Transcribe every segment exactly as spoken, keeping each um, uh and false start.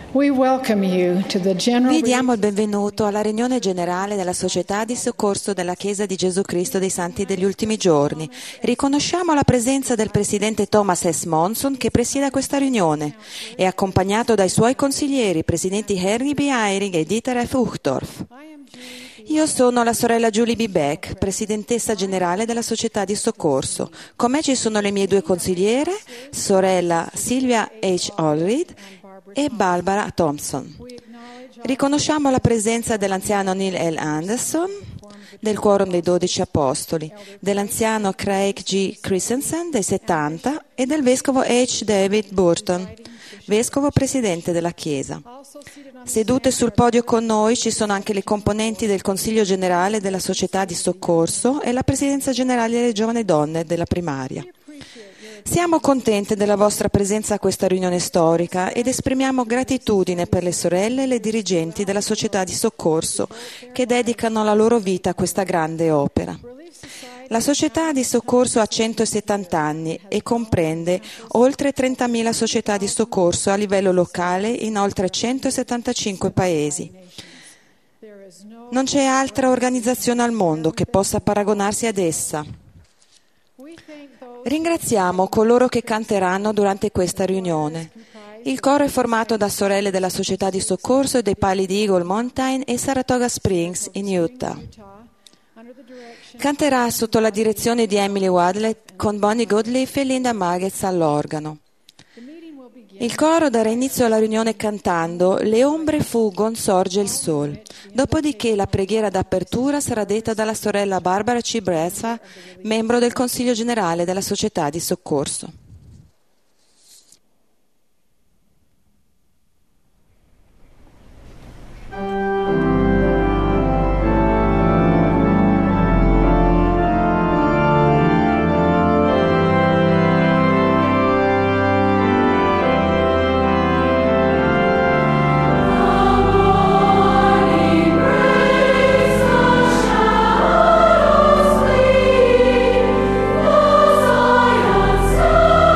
We welcome you to the general Vi diamo il benvenuto alla riunione generale della Società di Soccorso della Chiesa di Gesù Cristo dei Santi degli Ultimi Giorni. Riconosciamo la presenza del Presidente Thomas S. Monson che presiede questa riunione. È accompagnato dai suoi consiglieri, Presidenti Henry B. Eyring e Dieter F. Uchtdorf. Io sono la sorella Julie B. Beck, Presidentessa Generale della Società di Soccorso. Con me ci sono le mie due consigliere, sorella Sylvia H. Allred e Barbara Thompson. Riconosciamo la presenza dell'anziano Neil L. Anderson, del Quorum dei Dodici Apostoli, dell'anziano Craig G. Christensen dei settanta e del vescovo H. David Burton, vescovo presidente della Chiesa. Sedute sul podio con noi ci sono anche le componenti del Consiglio Generale della Società di Soccorso e la Presidenza Generale delle Giovani Donne della Primaria. Siamo contenti della vostra presenza a questa riunione storica ed esprimiamo gratitudine per le sorelle e le dirigenti della Società di Soccorso che dedicano la loro vita a questa grande opera. La Società di Soccorso ha centosettanta anni e comprende oltre trentamila società di soccorso a livello locale in oltre centosettantacinque paesi. Non c'è altra organizzazione al mondo che possa paragonarsi ad essa. Ringraziamo coloro che canteranno durante questa riunione. Il coro è formato da sorelle della Società di Soccorso dei Pali di Eagle Mountain e Saratoga Springs in Utah. Canterà sotto la direzione di Emily Wadley con Bonnie Godliff e Linda Maggots all'organo. Il coro darà inizio alla riunione cantando «Le ombre fuggon, sorge il sol». Dopodiché la preghiera d'apertura sarà detta dalla sorella Barbara C. Brazza, membro del Consiglio Generale della Società di Soccorso. Zion,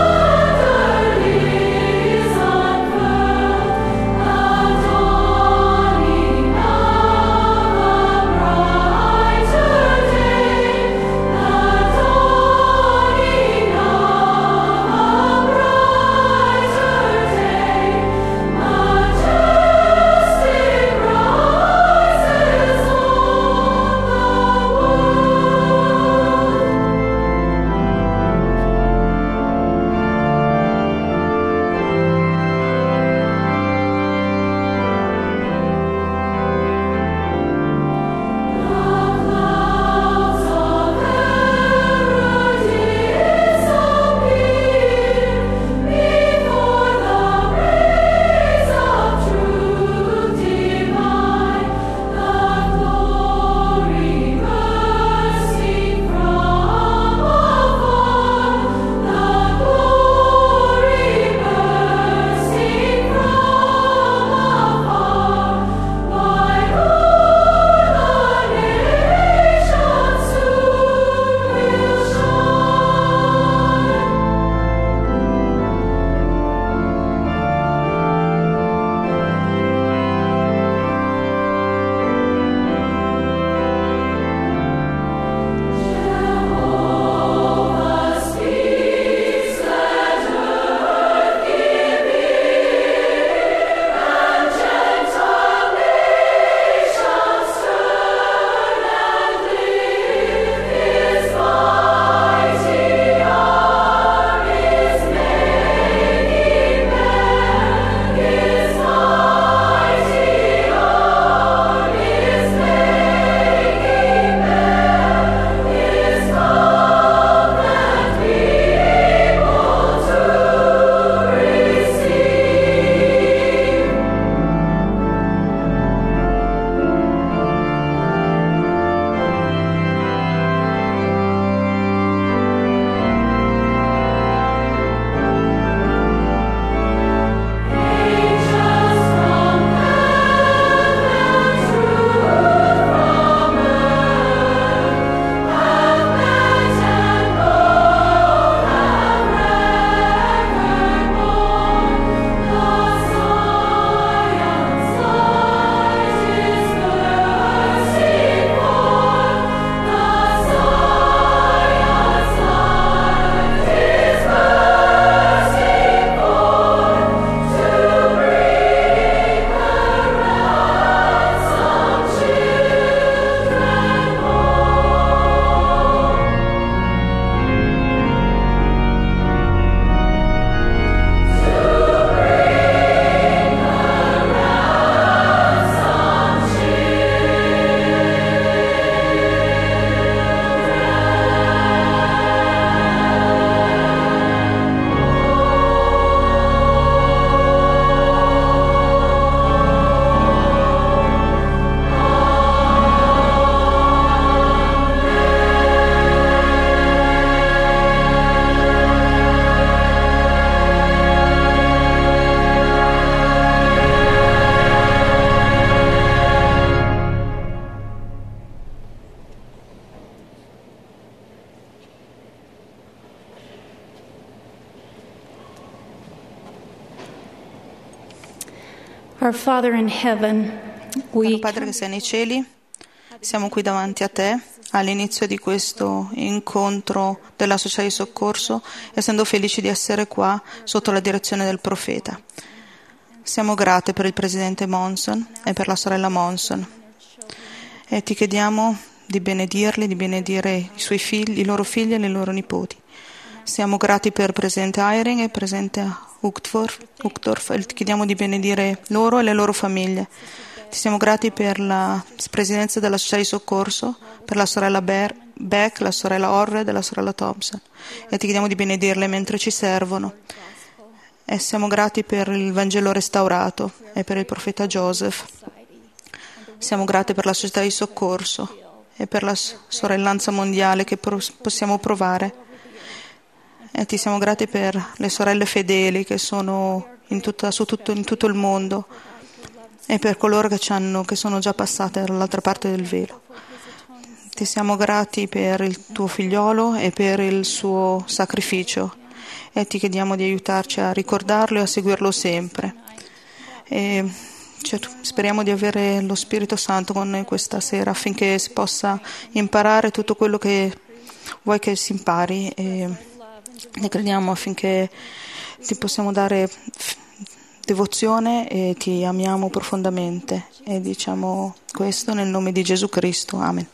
Our Father in heaven, Caro we Padre che sei nei cieli, siamo qui davanti a te all'inizio di questo incontro della società di soccorso, essendo felici di essere qua sotto la direzione del profeta. Siamo grate per il presidente Monson e per la sorella Monson e ti chiediamo di benedirli, di benedire i suoi figli, i loro figli e le loro nipoti. Siamo grati per il presidente Eyring e il presidente Uchtdorf e ti chiediamo di benedire loro e le loro famiglie. Ti siamo grati per la presidenza della società di soccorso, per la sorella Beck, la sorella Orred e la sorella Thompson e ti chiediamo di benedirle mentre ci servono. E siamo grati per il Vangelo restaurato e per il profeta Joseph. Siamo grati per la società di soccorso e per la sorellanza mondiale che possiamo provare. E ti siamo grati per le sorelle fedeli che sono in, tutta, su tutto, in tutto il mondo e per coloro che, ci hanno, che sono già passate dall'altra parte del velo. Ti siamo grati per il tuo figliolo e per il suo sacrificio e ti chiediamo di aiutarci a ricordarlo e a seguirlo sempre. E speriamo di avere lo Spirito Santo con noi questa sera affinché si possa imparare tutto quello che vuoi che si impari e ne crediamo affinché ti possiamo dare devozione e ti amiamo profondamente e diciamo questo nel nome di Gesù Cristo. Amen.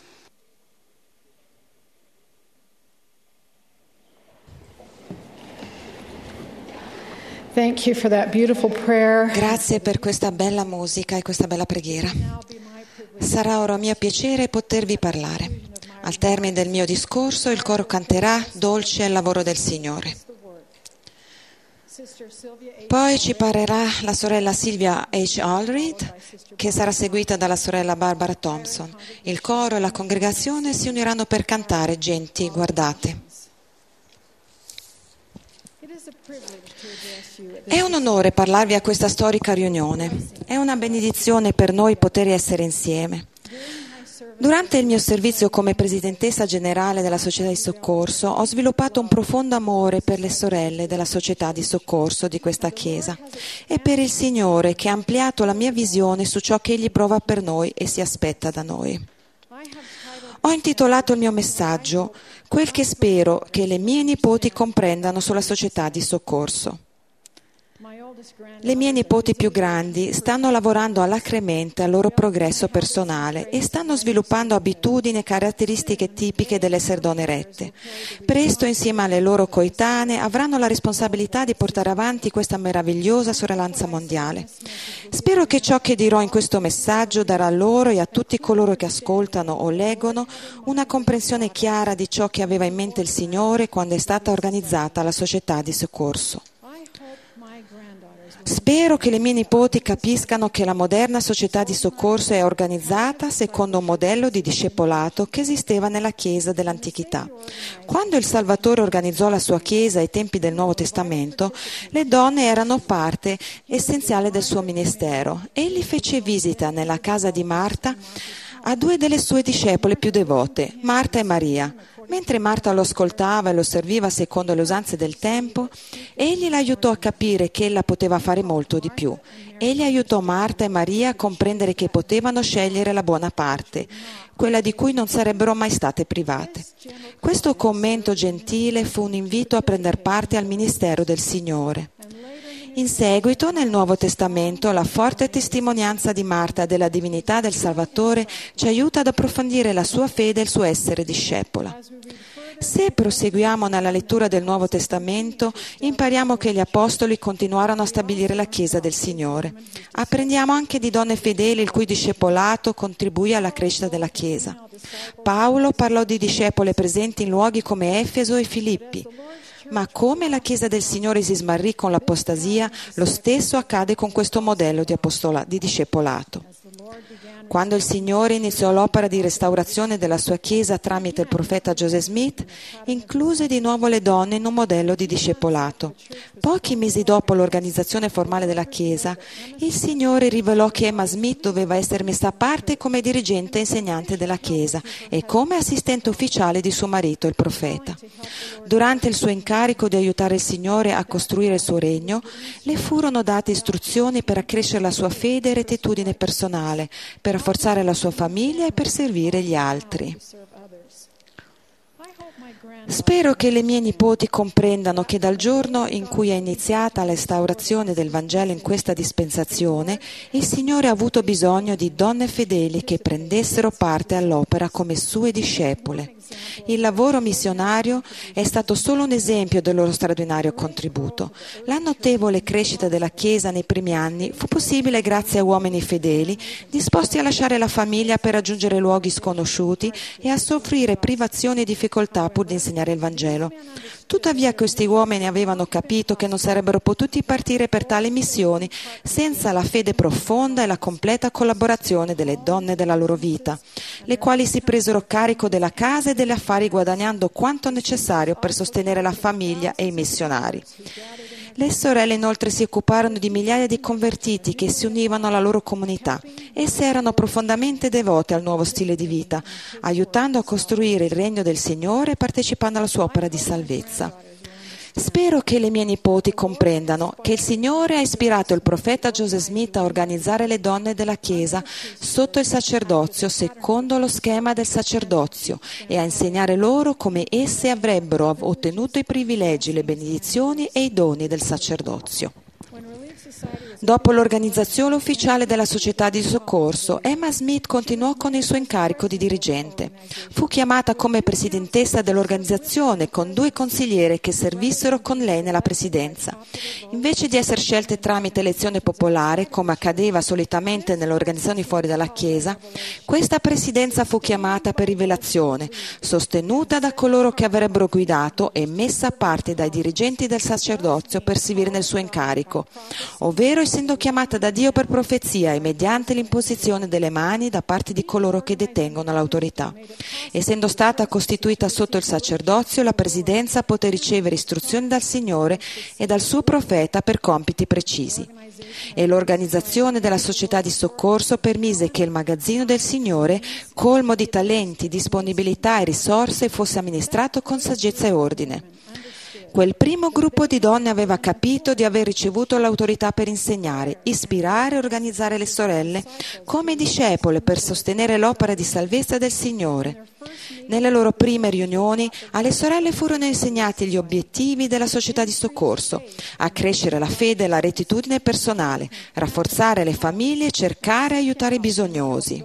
Thank you for that beautiful prayer. Grazie per questa bella musica e questa bella preghiera. Sarà ora mio piacere potervi parlare. Al termine del mio discorso il coro canterà Dolce è il lavoro del Signore. Poi ci parlerà la sorella Sylvia H. Allred, che sarà seguita dalla sorella Barbara Thompson. Il coro e la congregazione si uniranno per cantare Genti, guardate. È un onore parlarvi a questa storica riunione. È una benedizione per noi poter essere insieme. Durante il mio servizio come presidentessa generale della società di soccorso ho sviluppato un profondo amore per le sorelle della società di soccorso di questa Chiesa e per il Signore che ha ampliato la mia visione su ciò che Egli prova per noi e si aspetta da noi. Ho intitolato il mio messaggio Quel che spero che le mie nipoti comprendano sulla società di soccorso. Le mie nipoti più grandi stanno lavorando alacremente al loro progresso personale e stanno sviluppando abitudini e caratteristiche tipiche dell'essere donne rette. Presto, insieme alle loro coetanee, avranno la responsabilità di portare avanti questa meravigliosa sorellanza mondiale. Spero che ciò che dirò in questo messaggio darà a loro e a tutti coloro che ascoltano o leggono una comprensione chiara di ciò che aveva in mente il Signore quando è stata organizzata la società di soccorso. Spero che le mie nipoti capiscano che la moderna società di soccorso è organizzata secondo un modello di discepolato che esisteva nella Chiesa dell'antichità. Quando il Salvatore organizzò la sua Chiesa ai tempi del Nuovo Testamento, le donne erano parte essenziale del suo ministero. Egli fece visita nella casa di Marta a due delle sue discepole più devote, Marta e Maria. Mentre Marta lo ascoltava e lo serviva secondo le usanze del tempo, egli l'aiutò a capire che ella poteva fare molto di più. Egli aiutò Marta e Maria a comprendere che potevano scegliere la buona parte, quella di cui non sarebbero mai state private. Questo commento gentile fu un invito a prendere parte al ministero del Signore. In seguito, nel Nuovo Testamento, la forte testimonianza di Marta della divinità del Salvatore ci aiuta ad approfondire la sua fede e il suo essere discepola. Se proseguiamo nella lettura del Nuovo Testamento, impariamo che gli Apostoli continuarono a stabilire la Chiesa del Signore. Apprendiamo anche di donne fedeli il cui discepolato contribuì alla crescita della Chiesa. Paolo parlò di discepole presenti in luoghi come Efeso e Filippi. Ma come la Chiesa del Signore si smarrì con l'apostasia, lo stesso accade con questo modello di, apostola, di discepolato. Quando il Signore iniziò l'opera di restaurazione della sua Chiesa tramite il profeta Joseph Smith, incluse di nuovo le donne in un modello di discepolato. Pochi mesi dopo l'organizzazione formale della Chiesa, il Signore rivelò che Emma Smith doveva essere messa a parte come dirigente e insegnante della Chiesa e come assistente ufficiale di suo marito, il profeta. Durante il suo incarico di aiutare il Signore a costruire il suo regno, le furono date istruzioni per accrescere la sua fede e rettitudine personale, per rafforzare la sua famiglia e per servire gli altri. Spero che le mie nipoti comprendano che dal giorno in cui è iniziata la restaurazione del Vangelo in questa dispensazione, il Signore ha avuto bisogno di donne fedeli che prendessero parte all'opera come sue discepole. Il lavoro missionario è stato solo un esempio del loro straordinario contributo. La notevole crescita della Chiesa nei primi anni fu possibile grazie a uomini fedeli disposti a lasciare la famiglia per raggiungere luoghi sconosciuti e a soffrire privazioni e difficoltà pur di insegnare il Vangelo. Tuttavia questi uomini avevano capito che non sarebbero potuti partire per tali missioni senza la fede profonda e la completa collaborazione delle donne della loro vita, le quali si presero carico della casa e degli affari guadagnando quanto necessario per sostenere la famiglia e i missionari. Le sorelle inoltre si occuparono di migliaia di convertiti che si univano alla loro comunità. Esse erano profondamente devote al nuovo stile di vita, aiutando a costruire il regno del Signore e partecipando alla sua opera di salvezza. Spero che le mie nipoti comprendano che il Signore ha ispirato il profeta Joseph Smith a organizzare le donne della Chiesa sotto il sacerdozio secondo lo schema del sacerdozio e a insegnare loro come esse avrebbero ottenuto i privilegi, le benedizioni e i doni del sacerdozio. Dopo l'organizzazione ufficiale della società di soccorso, Emma Smith continuò con il suo incarico di dirigente. Fu chiamata come presidentessa dell'organizzazione con due consigliere che servissero con lei nella presidenza. Invece di essere scelte tramite elezione popolare, come accadeva solitamente nelle organizzazioni fuori dalla Chiesa, questa presidenza fu chiamata per rivelazione, sostenuta da coloro che avrebbero guidato e messa a parte dai dirigenti del sacerdozio per servire nel suo incarico, ovvero essendo chiamata da Dio per profezia e mediante l'imposizione delle mani da parte di coloro che detengono l'autorità. Essendo stata costituita sotto il sacerdozio, la presidenza poté ricevere istruzioni dal Signore e dal suo profeta per compiti precisi. E l'organizzazione della società di soccorso permise che il magazzino del Signore, colmo di talenti, disponibilità e risorse, fosse amministrato con saggezza e ordine. Quel primo gruppo di donne aveva capito di aver ricevuto l'autorità per insegnare, ispirare e organizzare le sorelle come discepole per sostenere l'opera di salvezza del Signore. Nelle loro prime riunioni alle sorelle furono insegnati gli obiettivi della società di soccorso, accrescere la fede e la rettitudine personale, rafforzare le famiglie e cercare e aiutare i bisognosi.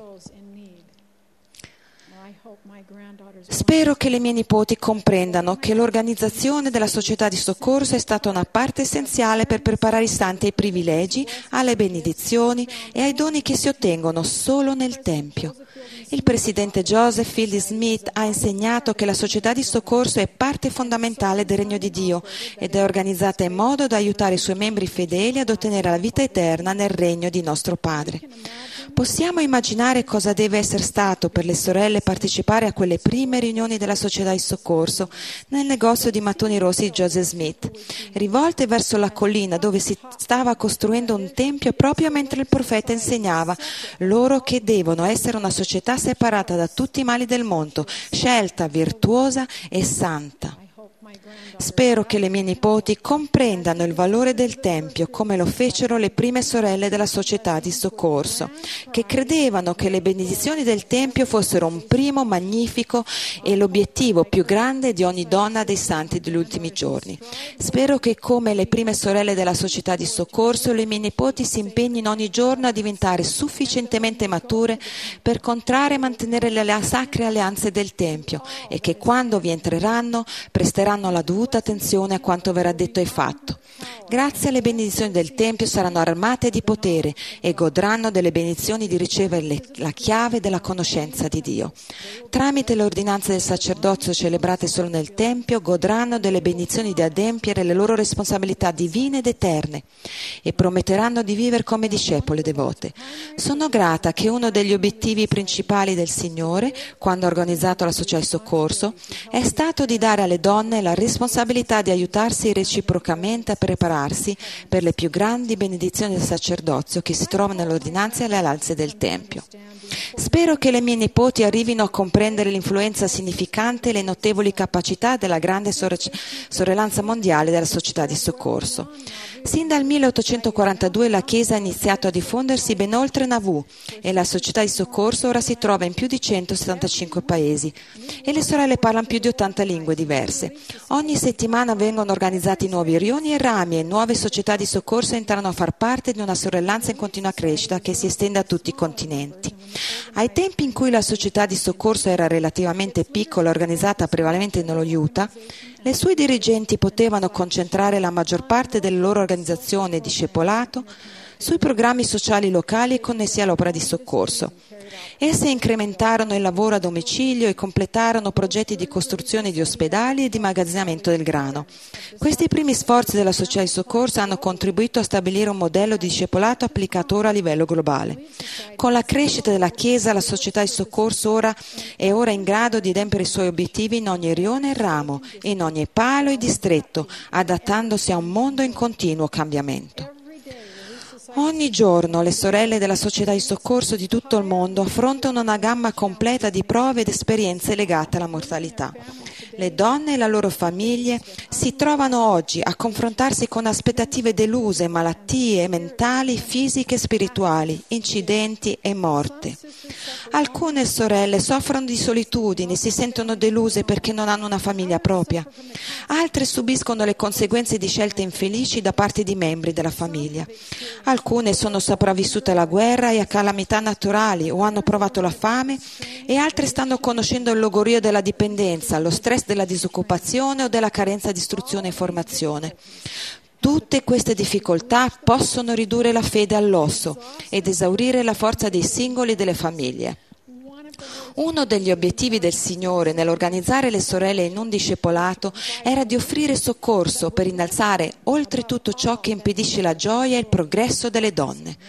Spero che le mie nipoti comprendano che l'organizzazione della società di soccorso è stata una parte essenziale per preparare i santi ai privilegi, alle benedizioni e ai doni che si ottengono solo nel Tempio. Il presidente Joseph Fielding Smith ha insegnato che la società di soccorso è parte fondamentale del Regno di Dio ed è organizzata in modo da aiutare i suoi membri fedeli ad ottenere la vita eterna nel Regno di nostro Padre. Possiamo immaginare cosa deve essere stato per le sorelle partecipare a quelle prime riunioni della società di soccorso nel negozio di mattoni rossi di Joseph Smith, rivolte verso la collina dove si stava costruendo un tempio proprio mentre il profeta insegnava loro che devono essere una società separata da tutti i mali del mondo, scelta, virtuosa e santa. Spero che le mie nipoti comprendano il valore del Tempio come lo fecero le prime sorelle della società di soccorso, che credevano che le benedizioni del Tempio fossero un primo magnifico e l'obiettivo più grande di ogni donna dei santi degli ultimi giorni. Spero che come le prime sorelle della società di soccorso le mie nipoti si impegnino ogni giorno a diventare sufficientemente mature per contrarre e mantenere le sacre alleanze del Tempio e che quando vi entreranno presteranno presteranno la dovuta attenzione a quanto verrà detto e fatto. Grazie alle benedizioni del Tempio saranno armate di potere e godranno delle benedizioni di ricevere le, la chiave della conoscenza di Dio. Tramite le ordinanze del sacerdozio celebrate solo nel Tempio, godranno delle benedizioni di adempiere le loro responsabilità divine ed eterne e prometteranno di vivere come discepole devote. Sono grata che uno degli obiettivi principali del Signore, quando ha organizzato la società di soccorso, è stato di dare alle donne la responsabilità di aiutarsi reciprocamente a prepararsi per le più grandi benedizioni del sacerdozio che si trovano nelle ordinanze e alle alleanze del Tempio. Spero che le mie nipoti arrivino a comprendere l'influenza significante e le notevoli capacità della grande sore- sorellanza mondiale della società di soccorso. Sin dal milleottocentoquarantadue la Chiesa ha iniziato a diffondersi ben oltre Nauvoo e la società di soccorso ora si trova in più di centosettantacinque paesi e le sorelle parlano più di ottanta lingue diverse. Ogni settimana vengono organizzati nuovi rioni e rami e nuove società di soccorso entrano a far parte di una sorellanza in continua crescita che si estende a tutti i continenti. Ai tempi in cui la società di soccorso era relativamente piccola e organizzata prevalentemente nello Utah, le sue dirigenti potevano concentrare la maggior parte delle loro organizzazioni e discepolato sui programmi sociali locali connessi all'opera di soccorso. Esse incrementarono il lavoro a domicilio e completarono progetti di costruzione di ospedali e di immagazzinamento del grano. Questi primi sforzi della società di soccorso hanno contribuito a stabilire un modello di discepolato applicato ora a livello globale. Con la crescita della Chiesa, la società di soccorso ora è ora in grado di adempiere i suoi obiettivi in ogni rione e ramo, in ogni palo e distretto, adattandosi a un mondo in continuo cambiamento. Ogni giorno le sorelle della società di soccorso di tutto il mondo affrontano una gamma completa di prove ed esperienze legate alla mortalità. Le donne e le loro famiglie si trovano oggi a confrontarsi con aspettative deluse, malattie mentali, fisiche e spirituali, incidenti e morte. Alcune sorelle soffrono di solitudine, si sentono deluse perché non hanno una famiglia propria. Altre subiscono le conseguenze di scelte infelici da parte di membri della famiglia. Alcune sono sopravvissute alla guerra e a calamità naturali o hanno provato la fame e altre stanno conoscendo il logorio della dipendenza, lo stress della disoccupazione o della carenza di istruzione e formazione. Tutte queste difficoltà possono ridurre la fede all'osso ed esaurire la forza dei singoli e delle famiglie. Uno degli obiettivi del Signore nell'organizzare le sorelle in un discepolato era di offrire soccorso per innalzare oltre tutto ciò che impedisce la gioia e il progresso delle donne.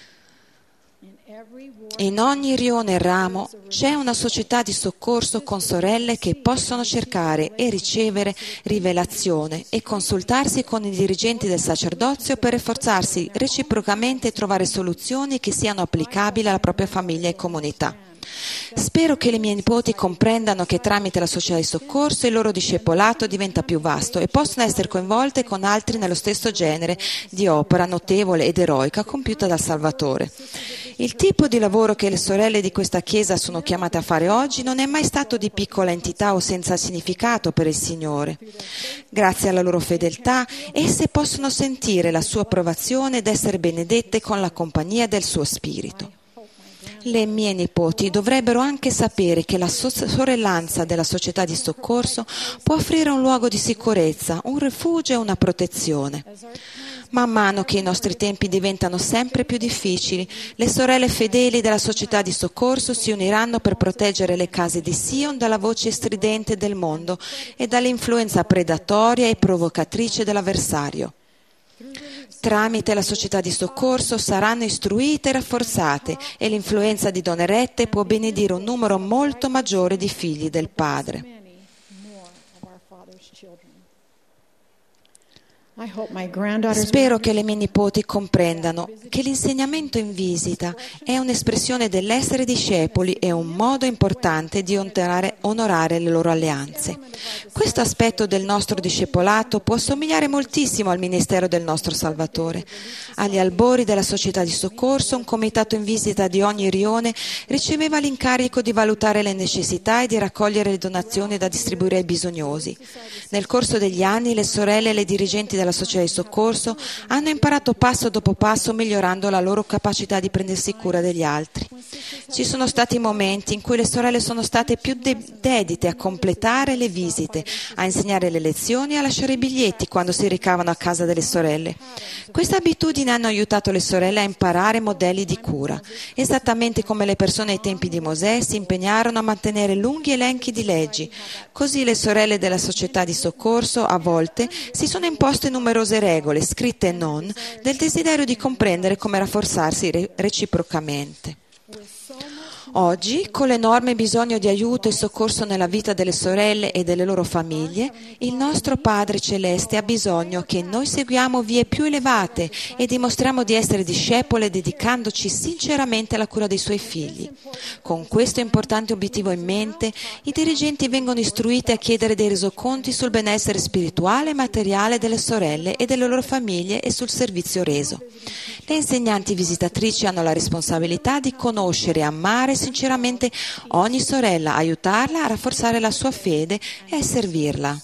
In ogni rione e ramo c'è una società di soccorso con sorelle che possono cercare e ricevere rivelazione e consultarsi con i dirigenti del sacerdozio per rafforzarsi reciprocamente e trovare soluzioni che siano applicabili alla propria famiglia e comunità. Spero che le mie nipoti comprendano che tramite la società di soccorso il loro discepolato diventa più vasto e possono essere coinvolte con altri nello stesso genere di opera notevole ed eroica compiuta dal Salvatore. Il tipo di lavoro che le sorelle di questa Chiesa sono chiamate a fare oggi non è mai stato di piccola entità o senza significato per il Signore. Grazie alla loro fedeltà, esse possono sentire la sua approvazione ed essere benedette con la compagnia del suo Spirito. Le mie nipoti dovrebbero anche sapere che la sorellanza della società di soccorso può offrire un luogo di sicurezza, un rifugio e una protezione. Man mano che i nostri tempi diventano sempre più difficili, le sorelle fedeli della società di soccorso si uniranno per proteggere le case di Sion dalla voce stridente del mondo e dall'influenza predatoria e provocatrice dell'avversario. Tramite la società di soccorso saranno istruite e rafforzate e l'influenza di donne rette può benedire un numero molto maggiore di figli del Padre. Spero che le mie nipoti comprendano che l'insegnamento in visita è un'espressione dell'essere discepoli e un modo importante di onorare, onorare le loro alleanze. Questo aspetto del nostro discepolato può somigliare moltissimo al ministero del nostro Salvatore. Agli albori della società di soccorso, un comitato in visita di ogni rione riceveva l'incarico di valutare le necessità e di raccogliere le donazioni da distribuire ai bisognosi. Nel corso degli anni le sorelle e le dirigenti della società di soccorso hanno imparato passo dopo passo migliorando la loro capacità di prendersi cura degli altri. Ci sono stati momenti in cui le sorelle sono state più de- dedite a completare le visite, a insegnare le lezioni e a lasciare i biglietti quando si recavano a casa delle sorelle. Queste abitudini hanno aiutato le sorelle a imparare modelli di cura, esattamente come le persone ai tempi di Mosè si impegnarono a mantenere lunghi elenchi di leggi. Così le sorelle della società di soccorso a volte si sono imposte numerose regole, scritte e non, del desiderio di comprendere come rafforzarsi re- reciprocamente. Oggi, con l'enorme bisogno di aiuto e soccorso nella vita delle sorelle e delle loro famiglie, il nostro Padre Celeste ha bisogno che noi seguiamo vie più elevate e dimostriamo di essere discepole dedicandoci sinceramente alla cura dei Suoi figli. Con questo importante obiettivo in mente, i dirigenti vengono istruiti a chiedere dei resoconti sul benessere spirituale e materiale delle sorelle e delle loro famiglie e sul servizio reso. Le insegnanti visitatrici hanno la responsabilità di conoscere e amare sinceramente ogni sorella, aiutarla a rafforzare la sua fede e a servirla.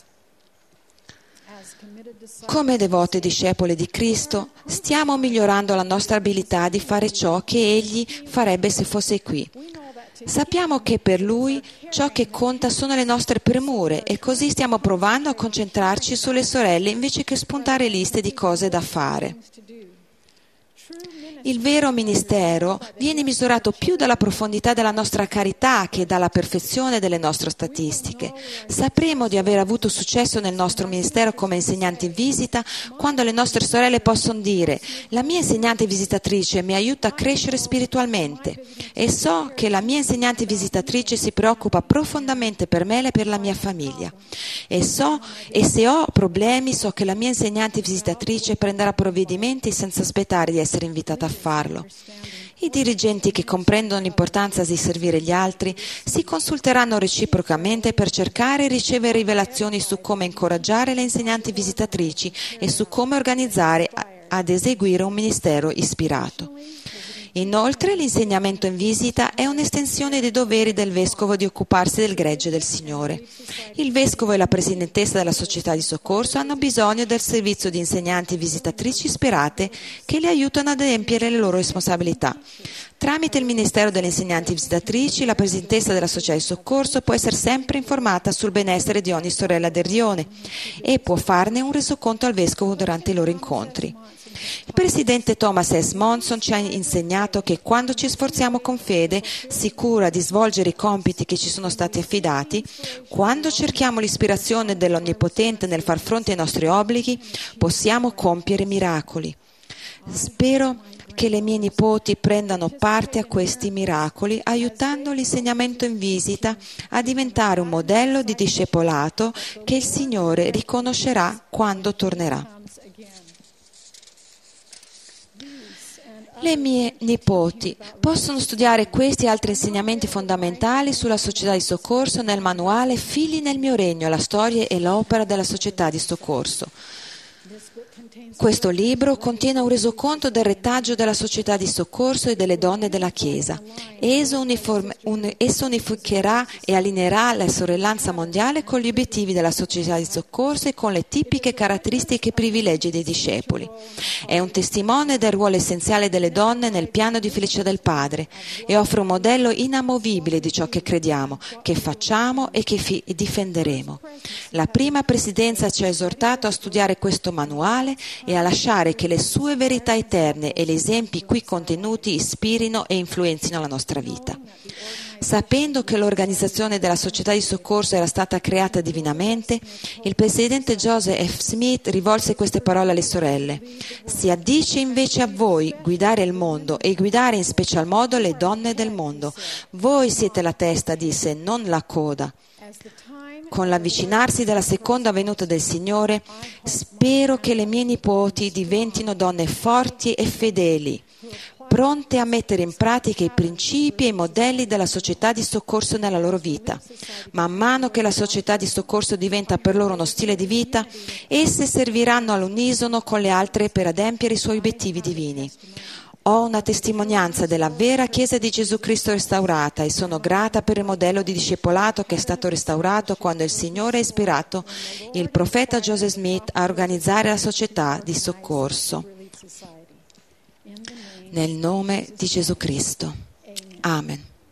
Come devote discepole di Cristo, stiamo migliorando la nostra abilità di fare ciò che Egli farebbe se fosse qui. Sappiamo che per Lui ciò che conta sono le nostre premure e così stiamo provando a concentrarci sulle sorelle invece che spuntare liste di cose da fare. Il vero ministero viene misurato più dalla profondità della nostra carità che dalla perfezione delle nostre statistiche. Sapremo di aver avuto successo nel nostro ministero come insegnanti in visita quando le nostre sorelle possono dire: la mia insegnante visitatrice mi aiuta a crescere spiritualmente e so che la mia insegnante visitatrice si preoccupa profondamente per me e per la mia famiglia. E so, e se ho problemi, so che la mia insegnante visitatrice prenderà provvedimenti senza aspettare di essere invitata a farlo. I dirigenti che comprendono l'importanza di servire gli altri si consulteranno reciprocamente per cercare e ricevere rivelazioni su come incoraggiare le insegnanti visitatrici e su come organizzare ad eseguire un ministero ispirato. Inoltre, l'insegnamento in visita è un'estensione dei doveri del vescovo di occuparsi del gregge del Signore. Il vescovo e la presidentessa della società di soccorso hanno bisogno del servizio di insegnanti visitatrici ispirate che le aiutano ad adempiere le loro responsabilità. Tramite il Ministero delle insegnanti visitatrici, la presidentessa della società di soccorso può essere sempre informata sul benessere di ogni sorella del rione e può farne un resoconto al vescovo durante i loro incontri. Il presidente Thomas S. Monson ci ha insegnato che quando ci sforziamo con fede, sicura di svolgere i compiti che ci sono stati affidati, quando cerchiamo l'ispirazione dell'Onnipotente nel far fronte ai nostri obblighi, possiamo compiere miracoli. Spero che le mie nipoti prendano parte a questi miracoli, aiutando l'insegnamento in visita a diventare un modello di discepolato che il Signore riconoscerà quando tornerà. Le mie nipoti possono studiare questi e altri insegnamenti fondamentali sulla società di soccorso nel manuale Figli nel mio regno, la storia e l'opera della società di soccorso. Questo libro contiene un resoconto del retaggio della società di soccorso e delle donne della Chiesa. Esso, uniform, un, esso unificherà e allineerà la sorellanza mondiale con gli obiettivi della società di soccorso e con le tipiche caratteristiche e privilegi dei discepoli. È un testimone del ruolo essenziale delle donne nel piano di felicità del Padre e offre un modello inamovibile di ciò che crediamo, che facciamo e che fi- difenderemo. La prima presidenza ci ha esortato a studiare questo manuale e a lasciare che le sue verità eterne e gli esempi qui contenuti ispirino e influenzino la nostra vita. Sapendo che l'organizzazione della società di soccorso era stata creata divinamente, il presidente Joseph F. Smith rivolse queste parole alle sorelle: si addice invece a voi guidare il mondo e guidare in special modo le donne del mondo. Voi siete la testa, disse, non la coda. Con l'avvicinarsi della seconda venuta del Signore, spero che le mie nipoti diventino donne forti e fedeli, pronte a mettere in pratica i principi e i modelli della società di soccorso nella loro vita. Man mano che la società di soccorso diventa per loro uno stile di vita, esse serviranno all'unisono con le altre per adempiere i suoi obiettivi divini. Ho una testimonianza della vera Chiesa di Gesù Cristo restaurata e sono grata per il modello di discepolato che è stato restaurato quando il Signore ha ispirato il profeta Joseph Smith a organizzare la società di soccorso. Nel nome di Gesù Cristo. Amen.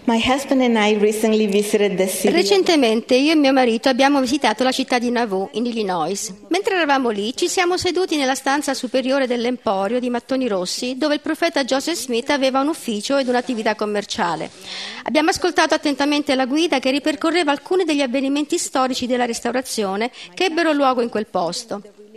My husband and I recently visited the city. Recentemente io e mio marito abbiamo visitato la città di Nauvoo, in Illinois. Mentre eravamo lì, ci siamo seduti nella stanza superiore dell'emporio di mattoni rossi, dove il profeta Joseph Smith aveva un ufficio ed un'attività commerciale. Abbiamo ascoltato attentamente la guida che ripercorreva alcuni degli avvenimenti storici della restaurazione che ebbero luogo in quel posto.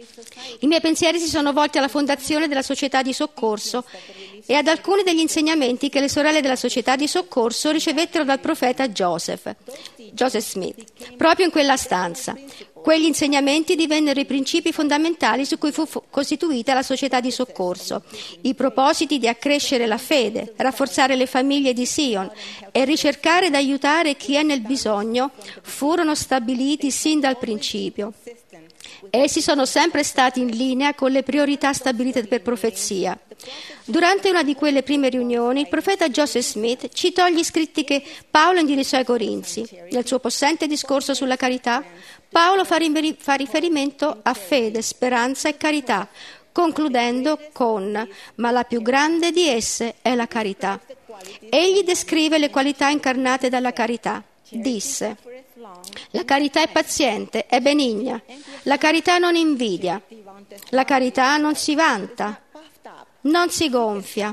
I miei pensieri si sono volti alla fondazione della società di soccorso e ad alcuni degli insegnamenti che le sorelle della società di soccorso ricevettero dal profeta Joseph, Joseph Smith, proprio in quella stanza. Quegli insegnamenti divennero i principi fondamentali su cui fu costituita la società di soccorso, i propositi di accrescere la fede, rafforzare le famiglie di Sion e ricercare ed aiutare chi è nel bisogno furono stabiliti sin dal principio. Essi sono sempre stati in linea con le priorità stabilite per profezia. Durante una di quelle prime riunioni, il profeta Joseph Smith citò gli scritti che Paolo indirizzò ai Corinzi. Nel suo possente discorso sulla carità, Paolo fa riferimento a fede, speranza e carità, concludendo con «ma la più grande di esse è la carità». Egli descrive le qualità incarnate dalla carità. Disse: «La carità è paziente, è benigna, la carità non invidia, la carità non si vanta, non si gonfia,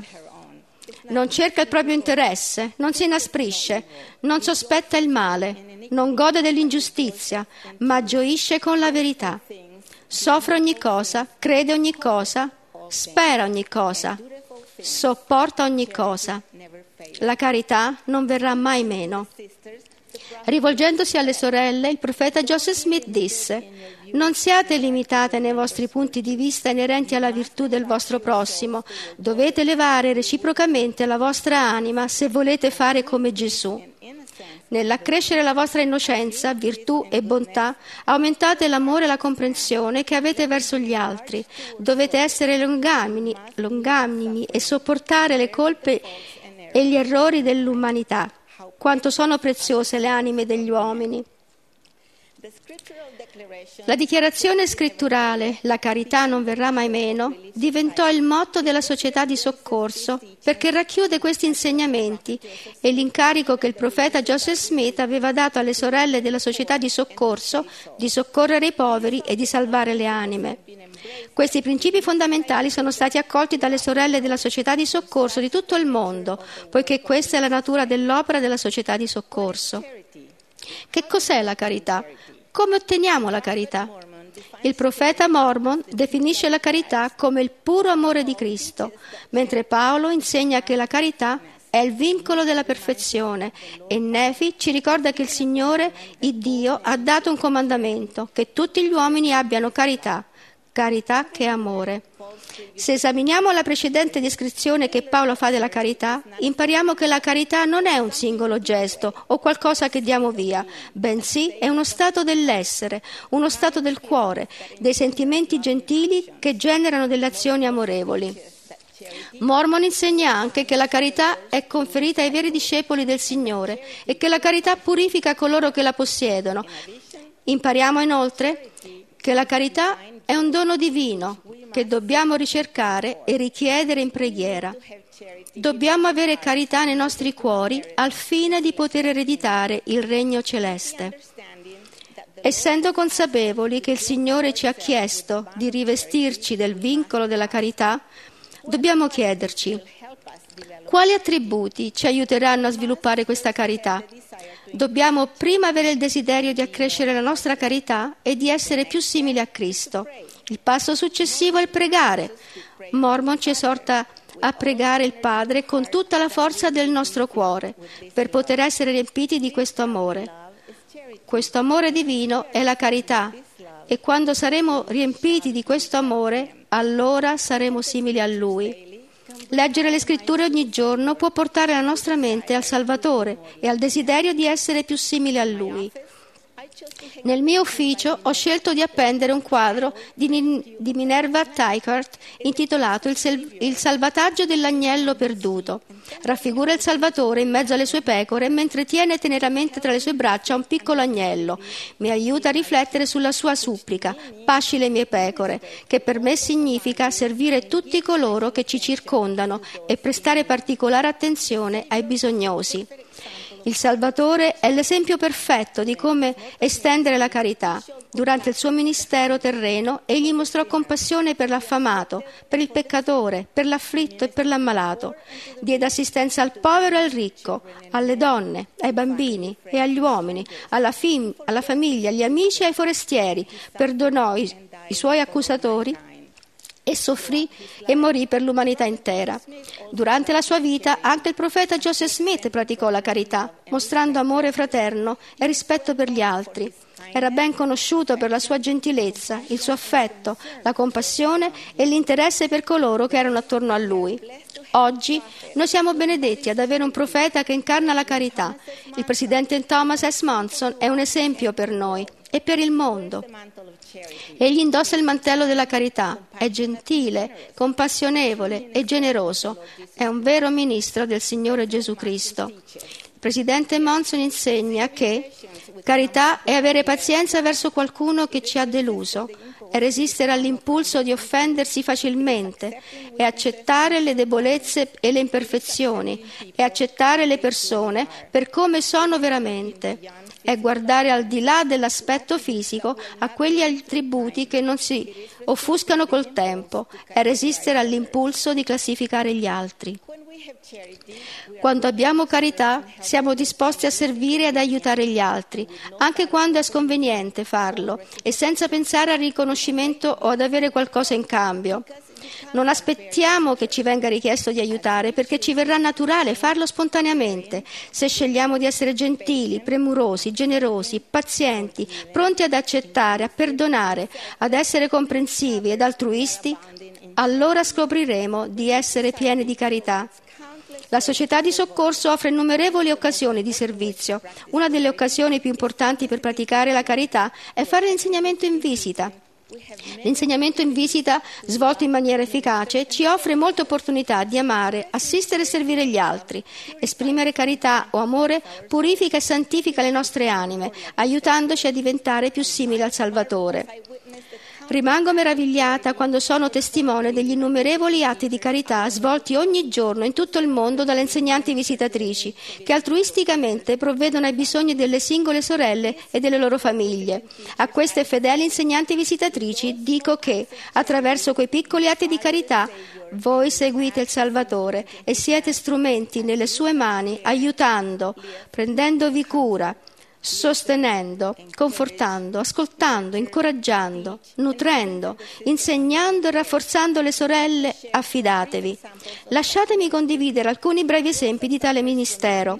non cerca il proprio interesse, non si inasprisce, non sospetta il male, non gode dell'ingiustizia, ma gioisce con la verità. Soffre ogni cosa, crede ogni cosa, spera ogni cosa, sopporta ogni cosa. La carità non verrà mai meno». Rivolgendosi alle sorelle, il profeta Joseph Smith disse: «Non siate limitate nei vostri punti di vista inerenti alla virtù del vostro prossimo. Dovete elevare reciprocamente la vostra anima se volete fare come Gesù. Nell'accrescere la vostra innocenza, virtù e bontà, aumentate l'amore e la comprensione che avete verso gli altri. Dovete essere longanimi, longanimi e sopportare le colpe e gli errori dell'umanità. Quanto sono preziose le anime degli uomini». La dichiarazione scritturale «la carità non verrà mai meno» diventò il motto della società di soccorso perché racchiude questi insegnamenti e l'incarico che il profeta Joseph Smith aveva dato alle sorelle della società di soccorso di soccorrere i poveri e di salvare le anime. Questi principi fondamentali sono stati accolti dalle sorelle della società di soccorso di tutto il mondo, poiché questa è la natura dell'opera della società di soccorso. Che cos'è la carità? Come otteniamo la carità? Il profeta Mormon definisce la carità come il puro amore di Cristo, mentre Paolo insegna che la carità è il vincolo della perfezione e Nefi ci ricorda che il Signore, il Dio, ha dato un comandamento, che tutti gli uomini abbiano carità, carità che è amore. Se esaminiamo la precedente descrizione che Paolo fa della carità, impariamo che la carità non è un singolo gesto o qualcosa che diamo via, bensì è uno stato dell'essere, uno stato del cuore, dei sentimenti gentili che generano delle azioni amorevoli. Mormon insegna anche che la carità è conferita ai veri discepoli del Signore e che la carità purifica coloro che la possiedono. Impariamo inoltre che la carità è un dono divino che dobbiamo ricercare e richiedere in preghiera. Dobbiamo avere carità nei nostri cuori al fine di poter ereditare il regno celeste. Essendo consapevoli che il Signore ci ha chiesto di rivestirci del vincolo della carità, dobbiamo chiederci: quali attributi ci aiuteranno a sviluppare questa carità? Dobbiamo prima avere il desiderio di accrescere la nostra carità e di essere più simili a Cristo. Il passo successivo è il pregare. Mormon ci esorta a pregare il Padre con tutta la forza del nostro cuore per poter essere riempiti di questo amore. Questo amore divino è la carità e quando saremo riempiti di questo amore, allora saremo simili a Lui. Leggere le scritture ogni giorno può portare la nostra mente al Salvatore e al desiderio di essere più simili a Lui. Nel mio ufficio ho scelto di appendere un quadro di, di Minerva Teichert intitolato il, sel, il salvataggio dell'agnello perduto. Raffigura il Salvatore in mezzo alle sue pecore mentre tiene teneramente tra le sue braccia un piccolo agnello. Mi aiuta a riflettere sulla sua supplica: pasci le mie pecore, che per me significa servire tutti coloro che ci circondano e prestare particolare attenzione ai bisognosi. Il Salvatore è l'esempio perfetto di come estendere la carità. Durante il suo ministero terreno, egli mostrò compassione per l'affamato, per il peccatore, per l'afflitto e per l'ammalato. Diede assistenza al povero e al ricco, alle donne, ai bambini e agli uomini, alla, fim- alla famiglia, agli amici e ai forestieri. Perdonò i, i suoi accusatori e soffrì e morì per l'umanità intera. Durante la sua vita anche il profeta Joseph Smith praticò la carità, mostrando amore fraterno e rispetto per gli altri. Era ben conosciuto per la sua gentilezza, il suo affetto, la compassione e l'interesse per coloro che erano attorno a lui. Oggi noi siamo benedetti ad avere un profeta che incarna la carità. Il presidente Thomas S. Monson è un esempio per noi e per il mondo. Egli indossa il mantello della carità, è gentile, compassionevole e generoso. È un vero ministro del Signore Gesù Cristo. Il presidente Monson insegna che carità è avere pazienza verso qualcuno che ci ha deluso, è resistere all'impulso di offendersi facilmente, è accettare le debolezze e le imperfezioni, è accettare le persone per come sono veramente, è guardare al di là dell'aspetto fisico a quegli attributi che non si offuscano col tempo, è resistere all'impulso di classificare gli altri. Quando abbiamo carità, siamo disposti a servire e ad aiutare gli altri, anche quando è sconveniente farlo e senza pensare al riconoscimento o ad avere qualcosa in cambio. Non aspettiamo che ci venga richiesto di aiutare, perché ci verrà naturale farlo spontaneamente, se scegliamo di essere gentili, premurosi, generosi, pazienti, pronti ad accettare, a perdonare, ad essere comprensivi ed altruisti. Allora scopriremo di essere pieni di carità. La società di soccorso offre innumerevoli occasioni di servizio. Una delle occasioni più importanti per praticare la carità è fare l'insegnamento in visita. L'insegnamento in visita, svolto in maniera efficace, ci offre molte opportunità di amare, assistere e servire gli altri. Esprimere carità o amore purifica e santifica le nostre anime, aiutandoci a diventare più simili al Salvatore. Rimango meravigliata quando sono testimone degli innumerevoli atti di carità svolti ogni giorno in tutto il mondo dalle insegnanti visitatrici, che altruisticamente provvedono ai bisogni delle singole sorelle e delle loro famiglie. A queste fedeli insegnanti visitatrici dico che, attraverso quei piccoli atti di carità, voi seguite il Salvatore e siete strumenti nelle sue mani, aiutando, prendendovi cura, sostenendo, confortando, ascoltando, incoraggiando, nutrendo, insegnando e rafforzando le sorelle. Affidatevi. Lasciatemi condividere alcuni brevi esempi di tale ministero.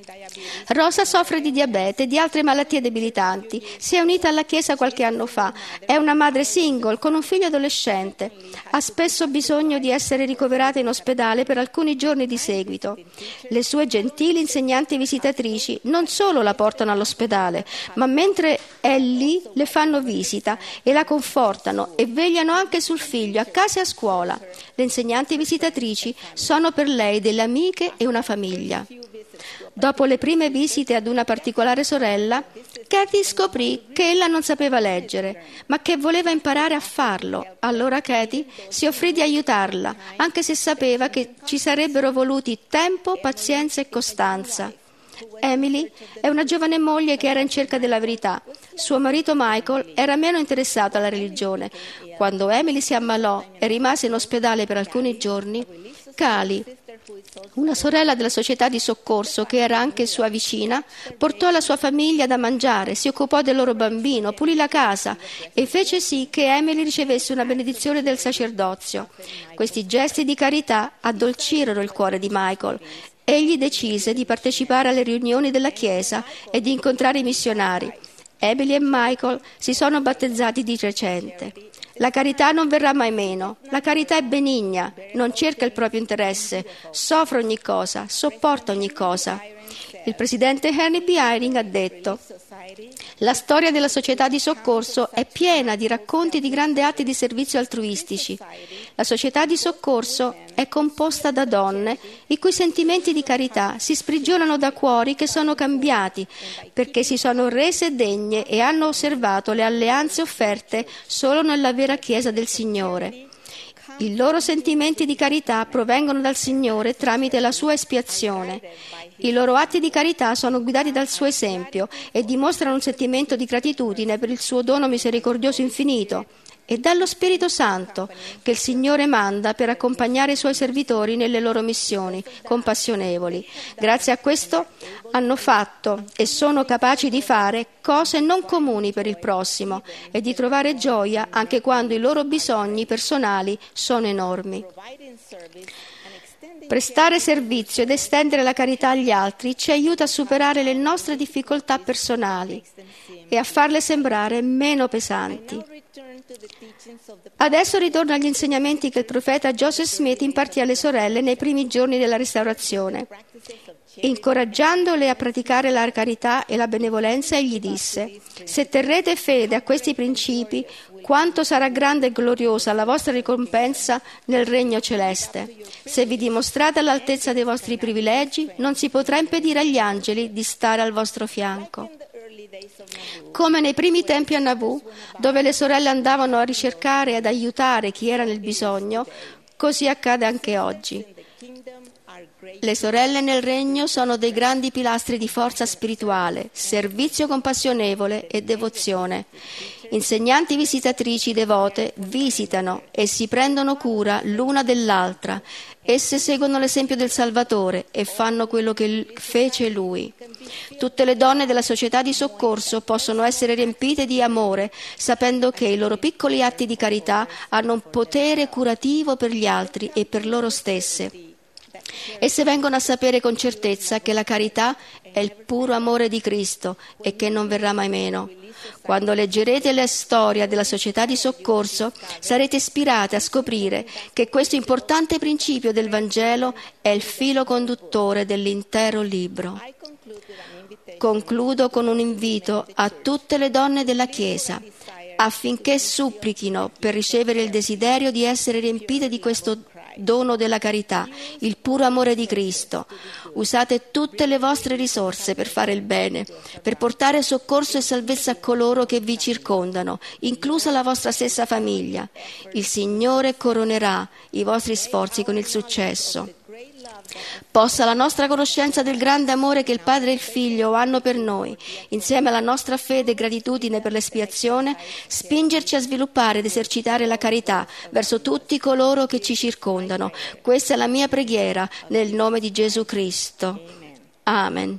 Rosa soffre di diabete e di altre malattie debilitanti. Si è unita alla Chiesa qualche anno fa. È una madre single con un figlio adolescente. Ha spesso bisogno di essere ricoverata in ospedale per alcuni giorni di seguito. Le sue gentili insegnanti visitatrici non solo la portano all'ospedale, ospedale, ma mentre è lì le fanno visita e la confortano e vegliano anche sul figlio a casa e a scuola. Le insegnanti visitatrici sono per lei delle amiche e una famiglia. Dopo le prime visite ad una particolare sorella, Katie scoprì che ella non sapeva leggere, ma che voleva imparare a farlo. Allora Katie si offrì di aiutarla, anche se sapeva che ci sarebbero voluti tempo, pazienza e costanza. Emily è una giovane moglie che era in cerca della verità. Suo marito Michael era meno interessato alla religione. Quando Emily si ammalò e rimase in ospedale per alcuni giorni, Kali, una sorella della società di soccorso che era anche sua vicina, portò la sua famiglia da mangiare, si occupò del loro bambino, pulì la casa e fece sì che Emily ricevesse una benedizione del sacerdozio. Questi gesti di carità addolcirono il cuore di Michael. Egli decise di partecipare alle riunioni della Chiesa e di incontrare i missionari. Emily e Michael si sono battezzati di recente. La carità non verrà mai meno. La carità è benigna, non cerca il proprio interesse, soffre ogni cosa, sopporta ogni cosa. Il presidente Henry B. Eyring ha detto: la storia della società di soccorso è piena di racconti di grandi atti di servizio altruistici. La società di soccorso è composta da donne i cui sentimenti di carità si sprigionano da cuori che sono cambiati perché si sono rese degne e hanno osservato le alleanze offerte solo nella vera Chiesa del Signore. I loro sentimenti di carità provengono dal Signore tramite la sua espiazione. I loro atti di carità sono guidati dal suo esempio e dimostrano un sentimento di gratitudine per il suo dono misericordioso infinito e dallo Spirito Santo che il Signore manda per accompagnare i suoi servitori nelle loro missioni compassionevoli. Grazie a questo hanno fatto e sono capaci di fare cose non comuni per il prossimo e di trovare gioia anche quando i loro bisogni personali sono enormi. Prestare servizio ed estendere la carità agli altri ci aiuta a superare le nostre difficoltà personali e a farle sembrare meno pesanti. Adesso ritorno agli insegnamenti che il profeta Joseph Smith impartì alle sorelle nei primi giorni della restaurazione. Incoraggiandole a praticare la carità e la benevolenza, egli disse: «Se terrete fede a questi principi, quanto sarà grande e gloriosa la vostra ricompensa nel regno celeste. Se vi dimostrate all'altezza dei vostri privilegi, non si potrà impedire agli angeli di stare al vostro fianco». Come nei primi tempi a Nauvoo, dove le sorelle andavano a ricercare e ad aiutare chi era nel bisogno, così accade anche oggi. Le sorelle nel regno sono dei grandi pilastri di forza spirituale, servizio compassionevole e devozione. Insegnanti visitatrici devote visitano e si prendono cura l'una dell'altra. Esse seguono l'esempio del Salvatore e fanno quello che fece Lui. Tutte le donne della società di soccorso possono essere riempite di amore, sapendo che i loro piccoli atti di carità hanno un potere curativo per gli altri e per loro stesse. Esse vengono a sapere con certezza che la carità è il puro amore di Cristo e che non verrà mai meno. Quando leggerete la storia della società di soccorso, sarete ispirate a scoprire che questo importante principio del Vangelo è il filo conduttore dell'intero libro. Concludo con un invito a tutte le donne della Chiesa affinché supplichino per ricevere il desiderio di essere riempite di questo dono della carità, il puro amore di Cristo. Usate tutte le vostre risorse per fare il bene, per portare soccorso e salvezza a coloro che vi circondano, inclusa la vostra stessa famiglia. Il Signore coronerà i vostri sforzi con il successo. Possa la nostra conoscenza del grande amore che il Padre e il Figlio hanno per noi, insieme alla nostra fede e gratitudine per l'espiazione, spingerci a sviluppare ed esercitare la carità verso tutti coloro che ci circondano. Questa è la mia preghiera nel nome di Gesù Cristo. Amen.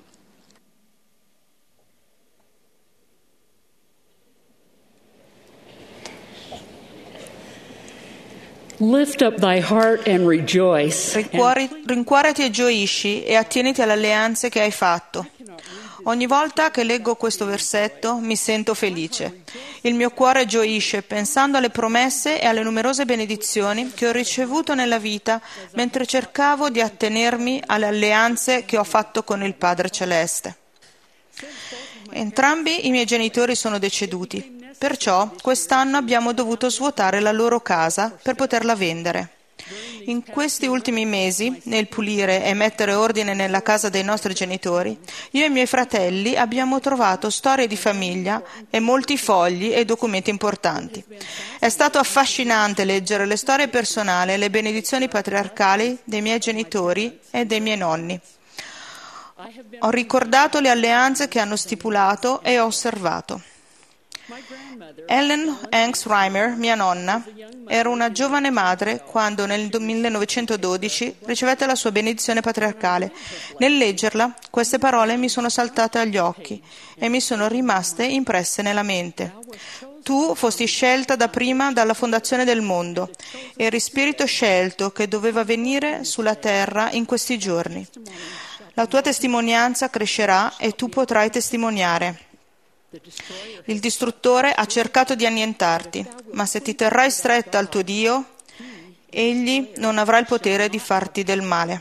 Lift up thy heart and rejoice. Rincuori, rincuorati e gioisci e attieniti alle alleanze che hai fatto. Ogni volta che leggo questo versetto mi sento felice. Il mio cuore gioisce pensando alle promesse e alle numerose benedizioni che ho ricevuto nella vita mentre cercavo di attenermi alle alleanze che ho fatto con il Padre Celeste. Entrambi i miei genitori sono deceduti. Perciò quest'anno abbiamo dovuto svuotare la loro casa per poterla vendere. In questi ultimi mesi, nel pulire e mettere ordine nella casa dei nostri genitori, io e i miei fratelli abbiamo trovato storie di famiglia e molti fogli e documenti importanti. È stato affascinante leggere le storie personali e le benedizioni patriarcali dei miei genitori e dei miei nonni. Ho ricordato le alleanze che hanno stipulato e ho osservato. Ellen Hanks Reimer, mia nonna, era una giovane madre quando nel millenovecentododici ricevette la sua benedizione patriarcale. Nel leggerla, queste parole mi sono saltate agli occhi e mi sono rimaste impresse nella mente. Tu fosti scelta da prima dalla fondazione del mondo, eri spirito scelto che doveva venire sulla terra in questi giorni. La tua testimonianza crescerà e tu potrai testimoniare. Il distruttore ha cercato di annientarti, ma se ti terrai stretta al tuo Dio, egli non avrà il potere di farti del male.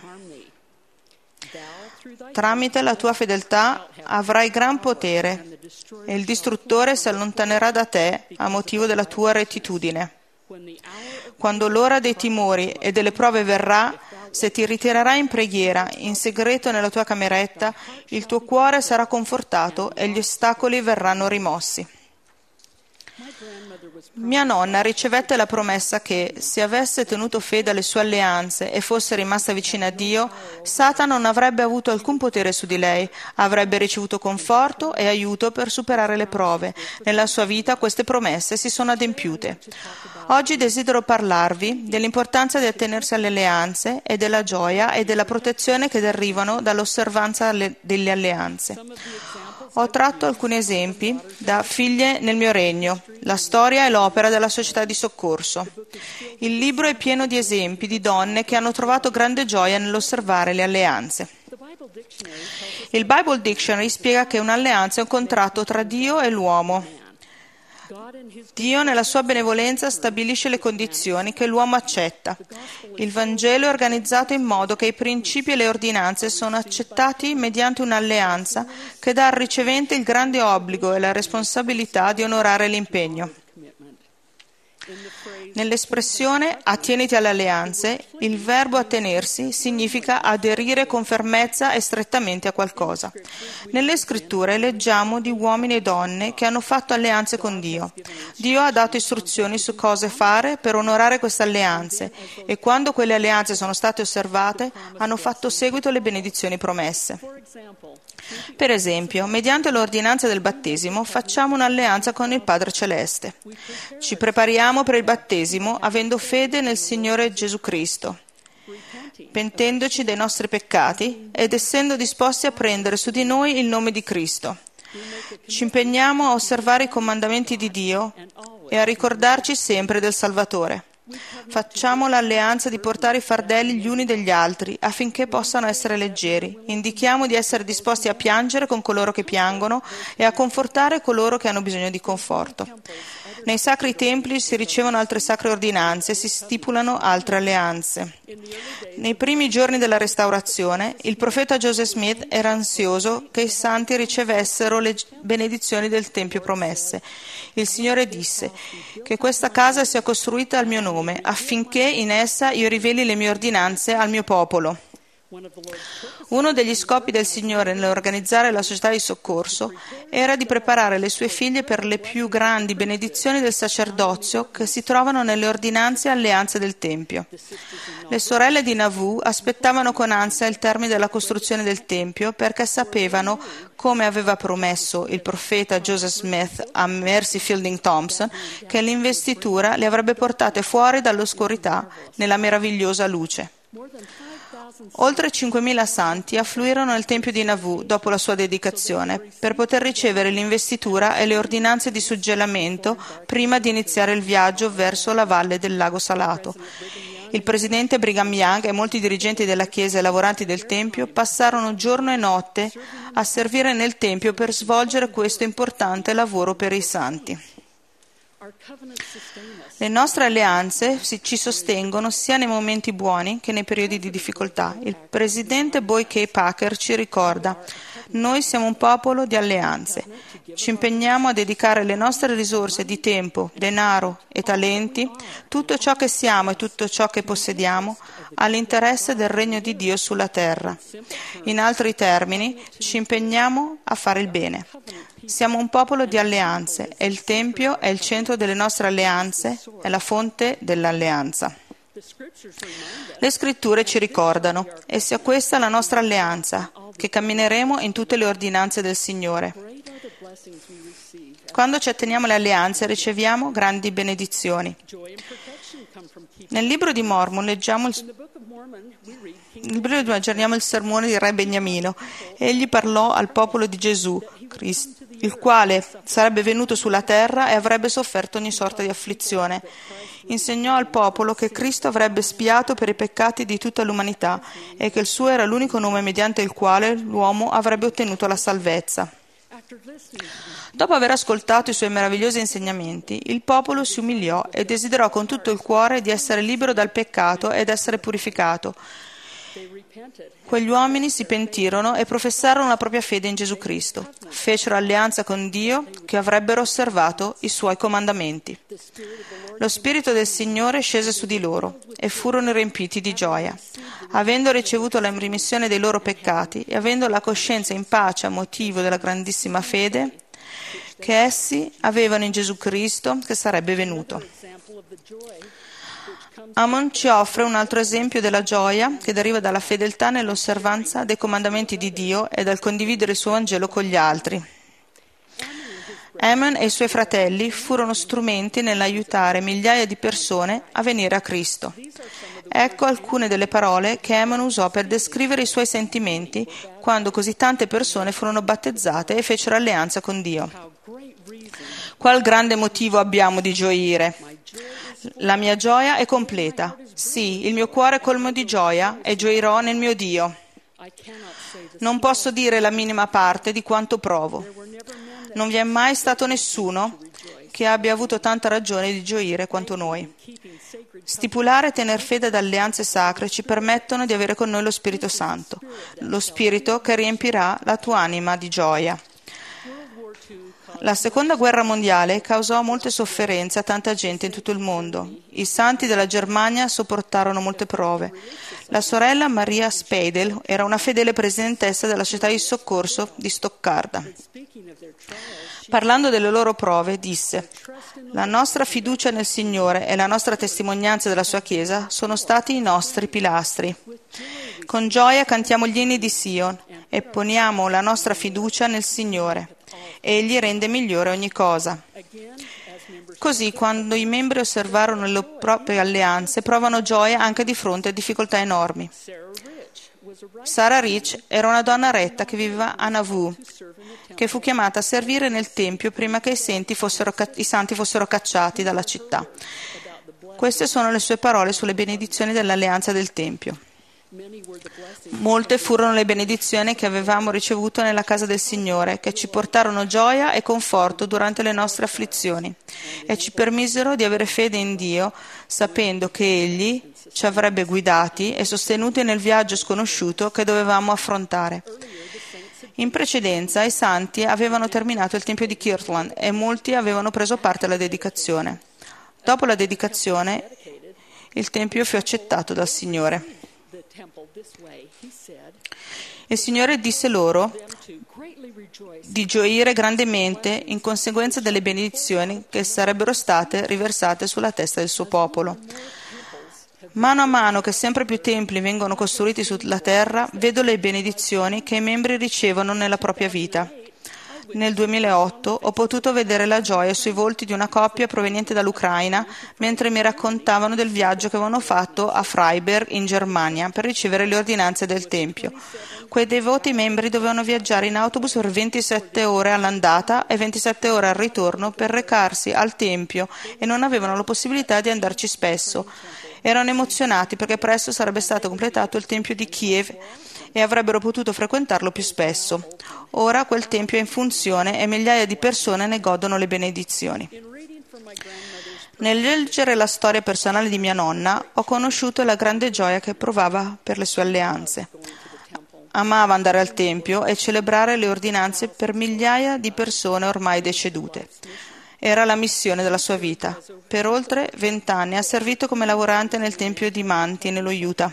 Tramite la tua fedeltà avrai gran potere e il distruttore si allontanerà da te a motivo della tua rettitudine. Quando l'ora dei timori e delle prove verrà, se ti ritirerai in preghiera, in segreto nella tua cameretta, il tuo cuore sarà confortato e gli ostacoli verranno rimossi. Mia nonna ricevette la promessa che, se avesse tenuto fede alle sue alleanze e fosse rimasta vicina a Dio, Satana non avrebbe avuto alcun potere su di lei, avrebbe ricevuto conforto e aiuto per superare le prove. Nella sua vita queste promesse si sono adempiute. Oggi desidero parlarvi dell'importanza di attenersi alle alleanze e della gioia e della protezione che derivano dall'osservanza delle alleanze. Ho tratto alcuni esempi da Figlie nel mio regno, la storia e l'opera della società di soccorso. Il libro è pieno di esempi di donne che hanno trovato grande gioia nell'osservare le alleanze. Il Bible Dictionary spiega che un'alleanza è un contratto tra Dio e l'uomo. Dio nella sua benevolenza stabilisce le condizioni che l'uomo accetta. Il Vangelo è organizzato in modo che i principi e le ordinanze sono accettati mediante un'alleanza che dà al ricevente il grande obbligo e la responsabilità di onorare l'impegno. Nell'espressione attieniti alle alleanze, il verbo attenersi significa aderire con fermezza e strettamente a qualcosa. Nelle scritture leggiamo di uomini e donne che hanno fatto alleanze con Dio. Dio ha dato istruzioni su cosa fare per onorare queste alleanze e quando quelle alleanze sono state osservate hanno fatto seguito le benedizioni promesse. Per esempio, mediante l'ordinanza del battesimo facciamo un'alleanza con il Padre Celeste. Ci prepariamo per il battesimo avendo fede nel Signore Gesù Cristo, pentendoci dei nostri peccati ed essendo disposti a prendere su di noi il nome di Cristo. Ci impegniamo a osservare i comandamenti di Dio e a ricordarci sempre del Salvatore. Facciamo l'alleanza di portare i fardelli gli uni degli altri affinché possano essere leggeri. Indichiamo di essere disposti a piangere con coloro che piangono e a confortare coloro che hanno bisogno di conforto. Nei sacri templi si ricevono altre sacre ordinanze e si stipulano altre alleanze. Nei primi giorni della restaurazione, il profeta Joseph Smith era ansioso che i santi ricevessero le benedizioni del Tempio promesse. Il Signore disse che questa casa sia costruita al mio nome, affinché in essa io riveli le mie ordinanze al mio popolo. Uno degli scopi del Signore nell'organizzare la società di soccorso era di preparare le sue figlie per le più grandi benedizioni del sacerdozio che si trovano nelle ordinanze e alleanze del Tempio. Le sorelle di Nauvoo aspettavano con ansia il termine della costruzione del Tempio perché sapevano, come aveva promesso il profeta Joseph Smith a Mercy Fielding Thompson, che l'investitura le avrebbe portate fuori dall'oscurità nella meravigliosa luce. Oltre cinquemila santi affluirono nel Tempio di Nauvoo dopo la sua dedicazione per poter ricevere l'investitura e le ordinanze di suggellamento prima di iniziare il viaggio verso la valle del lago salato. Il presidente Brigham Young e molti dirigenti della Chiesa e lavoranti del Tempio passarono giorno e notte a servire nel Tempio per svolgere questo importante lavoro per i santi. Le nostre alleanze ci sostengono sia nei momenti buoni che nei periodi di difficoltà. Il presidente Boy K. Packer ci ricorda: noi siamo un popolo di alleanze. Ci impegniamo a dedicare le nostre risorse di tempo, denaro e talenti, tutto ciò che siamo e tutto ciò che possediamo, all'interesse del regno di Dio sulla terra. In altri termini, ci impegniamo a fare il bene. Siamo un popolo di alleanze e il Tempio è il centro delle nostre alleanze, è la fonte dell'alleanza. Le scritture ci ricordano, e sia questa la nostra alleanza, che cammineremo in tutte le ordinanze del Signore. Quando ci atteniamo alle alleanze riceviamo grandi benedizioni. Nel libro di Mormon leggiamo il, nel libro di aggiorniamo il sermone di Re Beniamino. Egli parlò al popolo di Gesù Cristo, il quale sarebbe venuto sulla terra e avrebbe sofferto ogni sorta di afflizione. Insegnò al popolo che Cristo avrebbe spiato per i peccati di tutta l'umanità e che il suo era l'unico nome mediante il quale l'uomo avrebbe ottenuto la salvezza. Dopo aver ascoltato i suoi meravigliosi insegnamenti, il popolo si umiliò e desiderò con tutto il cuore di essere libero dal peccato ed essere purificato. Quegli uomini si pentirono e professarono la propria fede in Gesù Cristo. Fecero alleanza con Dio che avrebbero osservato i suoi comandamenti. Lo Spirito del Signore scese su di loro e furono riempiti di gioia. Avendo ricevuto la remissione dei loro peccati e avendo la coscienza in pace a motivo della grandissima fede, che essi avevano in Gesù Cristo che sarebbe venuto. Ammon ci offre un altro esempio della gioia che deriva dalla fedeltà nell'osservanza dei comandamenti di Dio e dal condividere il suo Vangelo con gli altri. Ammon e i suoi fratelli furono strumenti nell'aiutare migliaia di persone a venire a Cristo. Ecco alcune delle parole che Ammon usò per descrivere i suoi sentimenti quando così tante persone furono battezzate e fecero alleanza con Dio. Qual grande motivo abbiamo di gioire? La mia gioia è completa. Sì, il mio cuore è colmo di gioia e gioirò nel mio Dio. Non posso dire la minima parte di quanto provo. Non vi è mai stato nessuno che abbia avuto tanta ragione di gioire quanto noi. Stipulare e tener fede ad alleanze sacre ci permettono di avere con noi lo Spirito Santo, lo Spirito che riempirà la tua anima di gioia. La seconda guerra mondiale causò molte sofferenze a tanta gente in tutto il mondo. I santi della Germania sopportarono molte prove. La sorella Maria Speidel era una fedele presidentessa della società di soccorso di Stoccarda. Parlando delle loro prove, disse: «La nostra fiducia nel Signore e la nostra testimonianza della sua Chiesa sono stati i nostri pilastri. Con gioia cantiamo gli inni di Sion e poniamo la nostra fiducia nel Signore. Egli rende migliore ogni cosa». Così, quando i membri osservarono le proprie alleanze, provano gioia anche di fronte a difficoltà enormi. Sarah Rich era una donna retta che viveva a Nauvoo, che fu chiamata a servire nel Tempio prima che i santi fossero, i santi fossero cacciati dalla città. Queste sono le sue parole sulle benedizioni dell'alleanza del Tempio. Molte furono le benedizioni che avevamo ricevuto nella casa del Signore, che ci portarono gioia e conforto durante le nostre afflizioni e ci permisero di avere fede in Dio, sapendo che Egli ci avrebbe guidati e sostenuti nel viaggio sconosciuto che dovevamo affrontare. In precedenza i santi avevano terminato il Tempio di Kirtland e molti avevano preso parte alla dedicazione. Dopo la dedicazione, il Tempio fu accettato dal Signore. Il Signore disse loro di gioire grandemente in conseguenza delle benedizioni che sarebbero state riversate sulla testa del suo popolo. Mano a mano che sempre più templi vengono costruiti sulla terra, vedo le benedizioni che i membri ricevono nella propria vita. Nel duemilaotto ho potuto vedere la gioia sui volti di una coppia proveniente dall'Ucraina mentre mi raccontavano del viaggio che avevano fatto a Freiberg in Germania per ricevere le ordinanze del Tempio. Quei devoti membri dovevano viaggiare in autobus per ventisette ore all'andata e ventisette ore al ritorno per recarsi al Tempio e non avevano la possibilità di andarci spesso. Erano emozionati perché presto sarebbe stato completato il Tempio di Kiev e avrebbero potuto frequentarlo più spesso. Ora quel tempio è in funzione e migliaia di persone ne godono le benedizioni. Nel leggere la storia personale di mia nonna, ho conosciuto la grande gioia che provava per le sue alleanze. Amava andare al tempio e celebrare le ordinanze per migliaia di persone ormai decedute. Era la missione della sua vita. Per oltre vent'anni ha servito come lavorante nel tempio di Manti, nello Utah.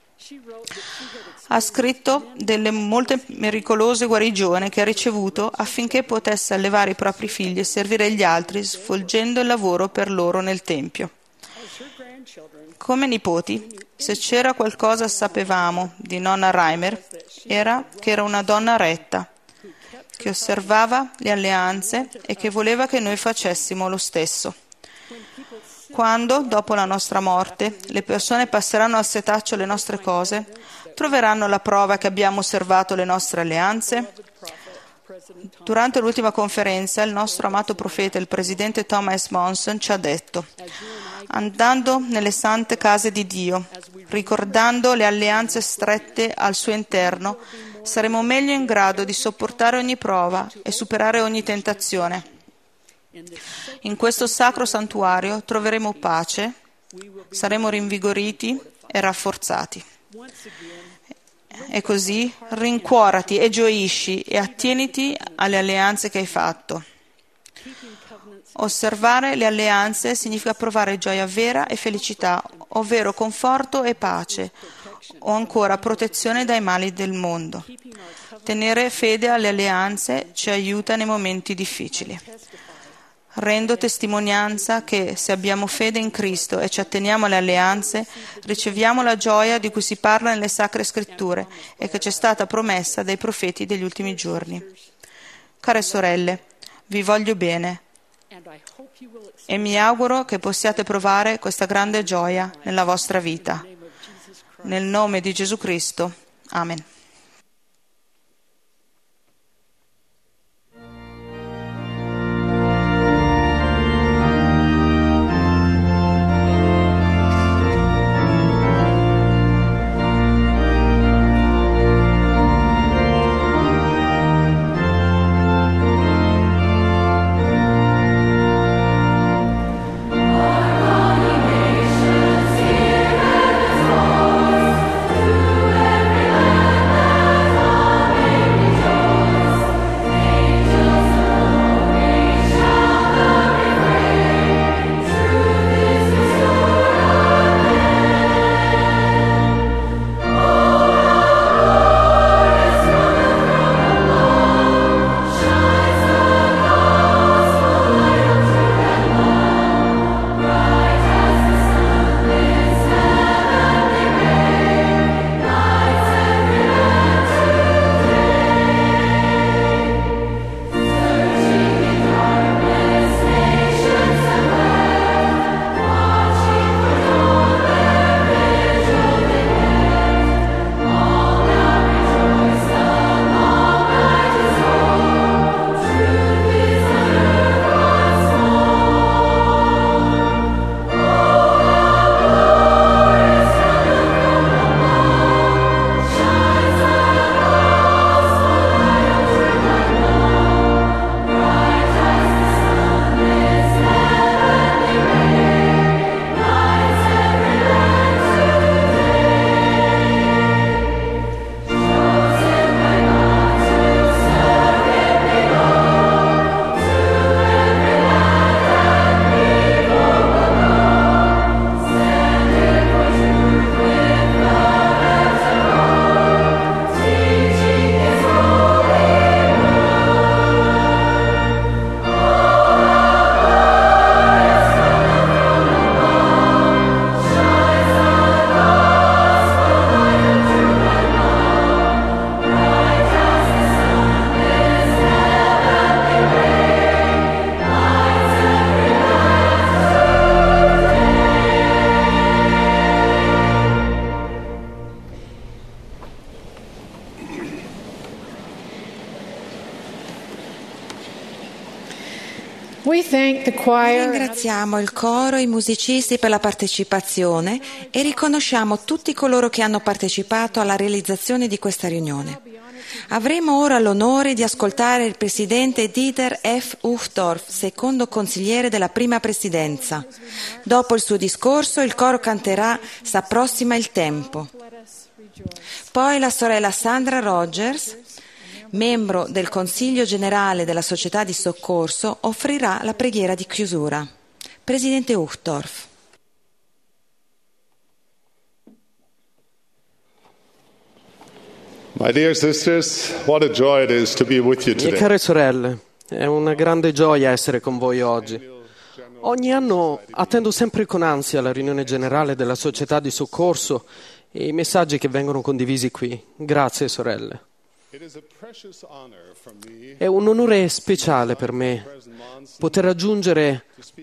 Ha scritto delle molte miracolose guarigioni che ha ricevuto affinché potesse allevare i propri figli e servire gli altri, svolgendo il lavoro per loro nel Tempio. Come nipoti, se c'era qualcosa sapevamo di nonna Reimer, era che era una donna retta, che osservava le alleanze e che voleva che noi facessimo lo stesso. Quando, dopo la nostra morte, le persone passeranno al setaccio le nostre cose, troveranno la prova che abbiamo osservato le nostre alleanze? Durante l'ultima conferenza, il nostro amato profeta, il presidente Thomas Monson, ci ha detto: andando nelle sante case di Dio, ricordando le alleanze strette al suo interno, saremo meglio in grado di sopportare ogni prova e superare ogni tentazione. In questo sacro santuario troveremo pace, saremo rinvigoriti e rafforzati. E così rincuorati e gioisci e attieniti alle alleanze che hai fatto. Osservare le alleanze significa provare gioia vera e felicità, ovvero conforto e pace, o ancora protezione dai mali del mondo. Tenere fede alle alleanze ci aiuta nei momenti difficili. Rendo testimonianza che se abbiamo fede in Cristo e ci atteniamo alle alleanze, riceviamo la gioia di cui si parla nelle Sacre Scritture e che ci è stata promessa dai profeti degli ultimi giorni. Care sorelle, vi voglio bene e mi auguro che possiate provare questa grande gioia nella vostra vita. Nel nome di Gesù Cristo. Amen. Ringraziamo il coro e i musicisti per la partecipazione e riconosciamo tutti coloro che hanno partecipato alla realizzazione di questa riunione. Avremo ora l'onore di ascoltare il presidente Dieter F. Uchtdorf, secondo consigliere della prima presidenza. Dopo il suo discorso il coro canterà S'approssima il tempo. Poi la sorella Sandra Rogers, membro del Consiglio generale della Società di Soccorso, offrirà la preghiera di chiusura. Presidente Uchtdorf. My dear sisters, what a joy it is to be with you today. Mie care sorelle, è una grande gioia essere con voi oggi. Ogni anno attendo sempre con ansia la riunione generale della Società di Soccorso e i messaggi che vengono condivisi qui. Grazie, sorelle. È un onore speciale per me poter aggiungere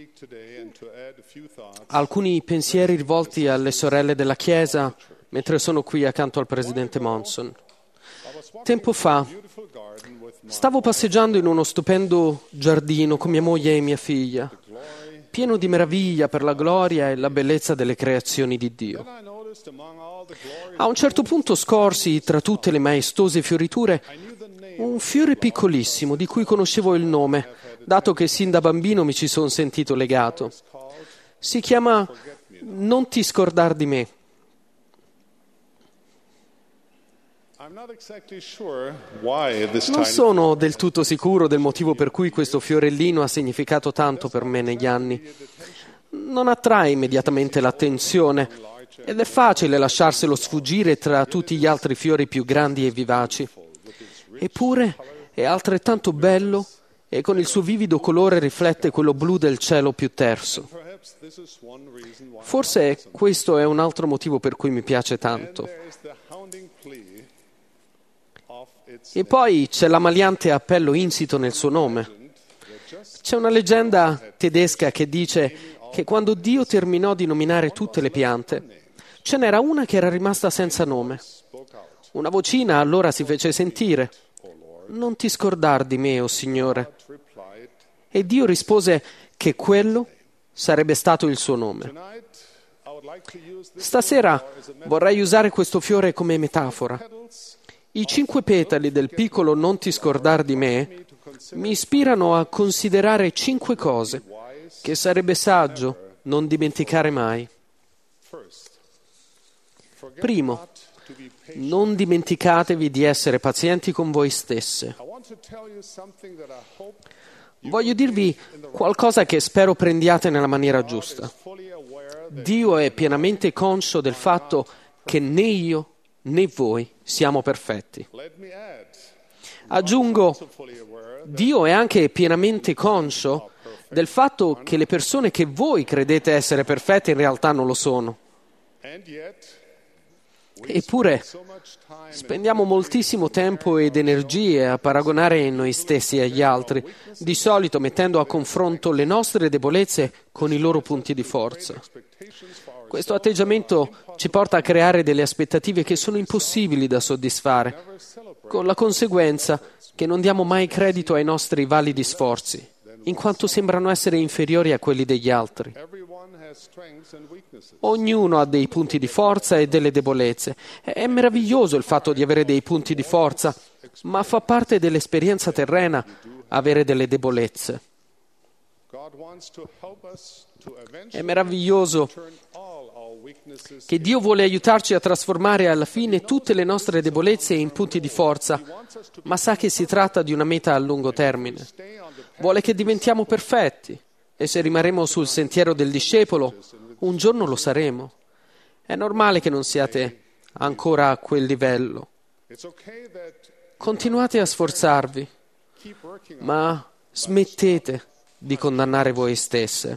alcuni pensieri rivolti alle sorelle della Chiesa mentre sono qui accanto al presidente Monson. Tempo fa stavo passeggiando in uno stupendo giardino con mia moglie e mia figlia, pieno di meraviglia per la gloria e la bellezza delle creazioni di Dio. A un certo punto scorsi, tra tutte le maestose fioriture, un fiore piccolissimo di cui conoscevo il nome, dato che sin da bambino mi ci sono sentito legato. Si chiama Non ti scordar di me. Non sono del tutto sicuro del motivo per cui questo fiorellino ha significato tanto per me negli anni. Non attrae immediatamente l'attenzione ed è facile lasciarselo sfuggire tra tutti gli altri fiori più grandi e vivaci. Eppure è altrettanto bello e con il suo vivido colore riflette quello blu del cielo più terso. Forse questo è un altro motivo per cui mi piace tanto. E poi c'è l'amaliante appello insito nel suo nome. C'è una leggenda tedesca che dice che quando Dio terminò di nominare tutte le piante, ce n'era una che era rimasta senza nome. Una vocina allora si fece sentire: «Non ti scordar di me, o Signore». E Dio rispose che quello sarebbe stato il suo nome. Stasera vorrei usare questo fiore come metafora. I cinque petali del piccolo «Non ti scordar di me» mi ispirano a considerare cinque cose che sarebbe saggio non dimenticare mai. Primo, non dimenticatevi di essere pazienti con voi stesse. Voglio dirvi qualcosa che spero prendiate nella maniera giusta. Dio è pienamente conscio del fatto che né io né voi siamo perfetti. Aggiungo, Dio è anche pienamente conscio del fatto che le persone che voi credete essere perfette in realtà non lo sono. Eppure spendiamo moltissimo tempo ed energie a paragonare noi stessi agli altri, di solito mettendo a confronto le nostre debolezze con i loro punti di forza. Questo atteggiamento ci porta a creare delle aspettative che sono impossibili da soddisfare, con la conseguenza che non diamo mai credito ai nostri validi sforzi, in quanto sembrano essere inferiori a quelli degli altri. Ognuno ha dei punti di forza e delle debolezze. È meraviglioso il fatto di avere dei punti di forza, ma fa parte dell'esperienza terrena avere delle debolezze. È meraviglioso che Dio vuole aiutarci a trasformare alla fine tutte le nostre debolezze in punti di forza, ma sa che si tratta di una meta a lungo termine. Vuole che diventiamo perfetti. E se rimarremo sul sentiero del discepolo, un giorno lo saremo. È normale che non siate ancora a quel livello. Continuate a sforzarvi, ma smettete di condannare voi stesse.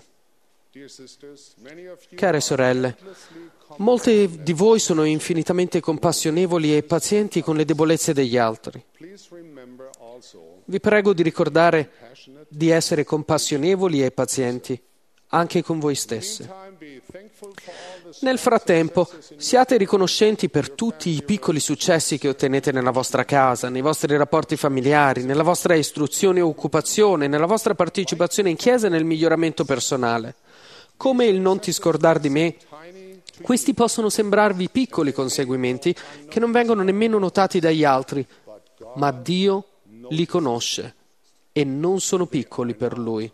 Care sorelle, molte di voi sono infinitamente compassionevoli e pazienti con le debolezze degli altri. Vi prego di ricordare di essere compassionevoli e pazienti anche con voi stesse. Nel frattempo, siate riconoscenti per tutti i piccoli successi che ottenete nella vostra casa, nei vostri rapporti familiari, nella vostra istruzione e occupazione, nella vostra partecipazione in chiesa e nel miglioramento personale. Come il non ti scordar di me, questi possono sembrarvi piccoli conseguimenti che non vengono nemmeno notati dagli altri, ma Dio li conosce e non sono piccoli per Lui.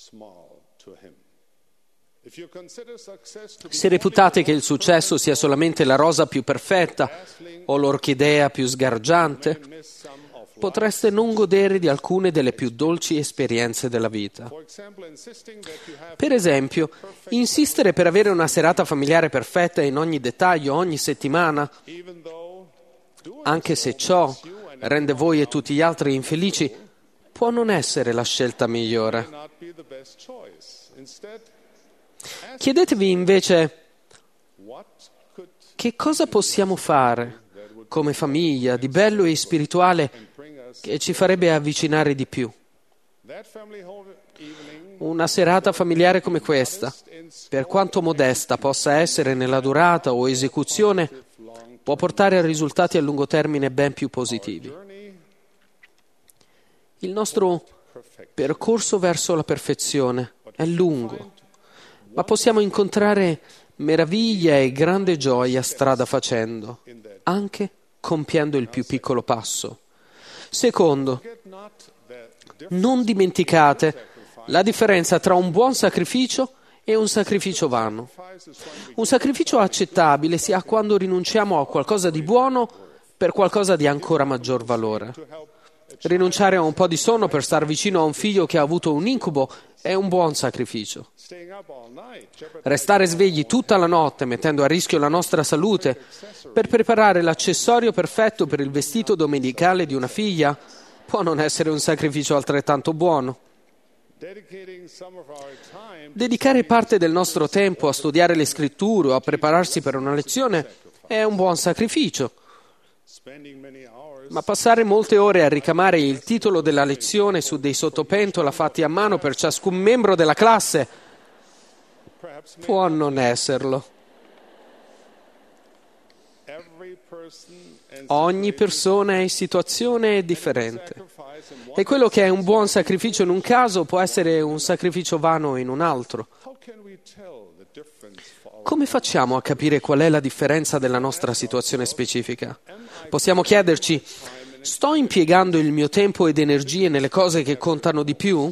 Se reputate che il successo sia solamente la rosa più perfetta o l'orchidea più sgargiante, potreste non godere di alcune delle più dolci esperienze della vita. Per esempio, insistere per avere una serata familiare perfetta in ogni dettaglio ogni settimana, anche se ciò rende voi e tutti gli altri infelici, può non essere la scelta migliore. Chiedetevi invece che cosa possiamo fare come famiglia di bello e spirituale che ci farebbe avvicinare di più. Una serata familiare come questa, per quanto modesta possa essere nella durata o esecuzione, può portare a risultati a lungo termine ben più positivi. Il nostro percorso verso la perfezione è lungo, ma possiamo incontrare meraviglia e grande gioia strada facendo, anche compiendo il più piccolo passo. Secondo, non dimenticate la differenza tra un buon sacrificio e un sacrificio vano. Un sacrificio accettabile si ha quando rinunciamo a qualcosa di buono per qualcosa di ancora maggior valore. Rinunciare a un po' di sonno per star vicino a un figlio che ha avuto un incubo è un buon sacrificio. Restare svegli tutta la notte mettendo a rischio la nostra salute per preparare l'accessorio perfetto per il vestito domenicale di una figlia può non essere un sacrificio altrettanto buono. Dedicare parte del nostro tempo a studiare le scritture o a prepararsi per una lezione è un buon sacrificio. Ma passare molte ore a ricamare il titolo della lezione su dei sottopentola fatti a mano per ciascun membro della classe può non esserlo. Ogni persona e situazione è differente e quello che è un buon sacrificio in un caso può essere un sacrificio vano in un altro. Come facciamo a capire qual è la differenza della nostra situazione specifica? Possiamo chiederci: sto impiegando il mio tempo ed energie nelle cose che contano di più?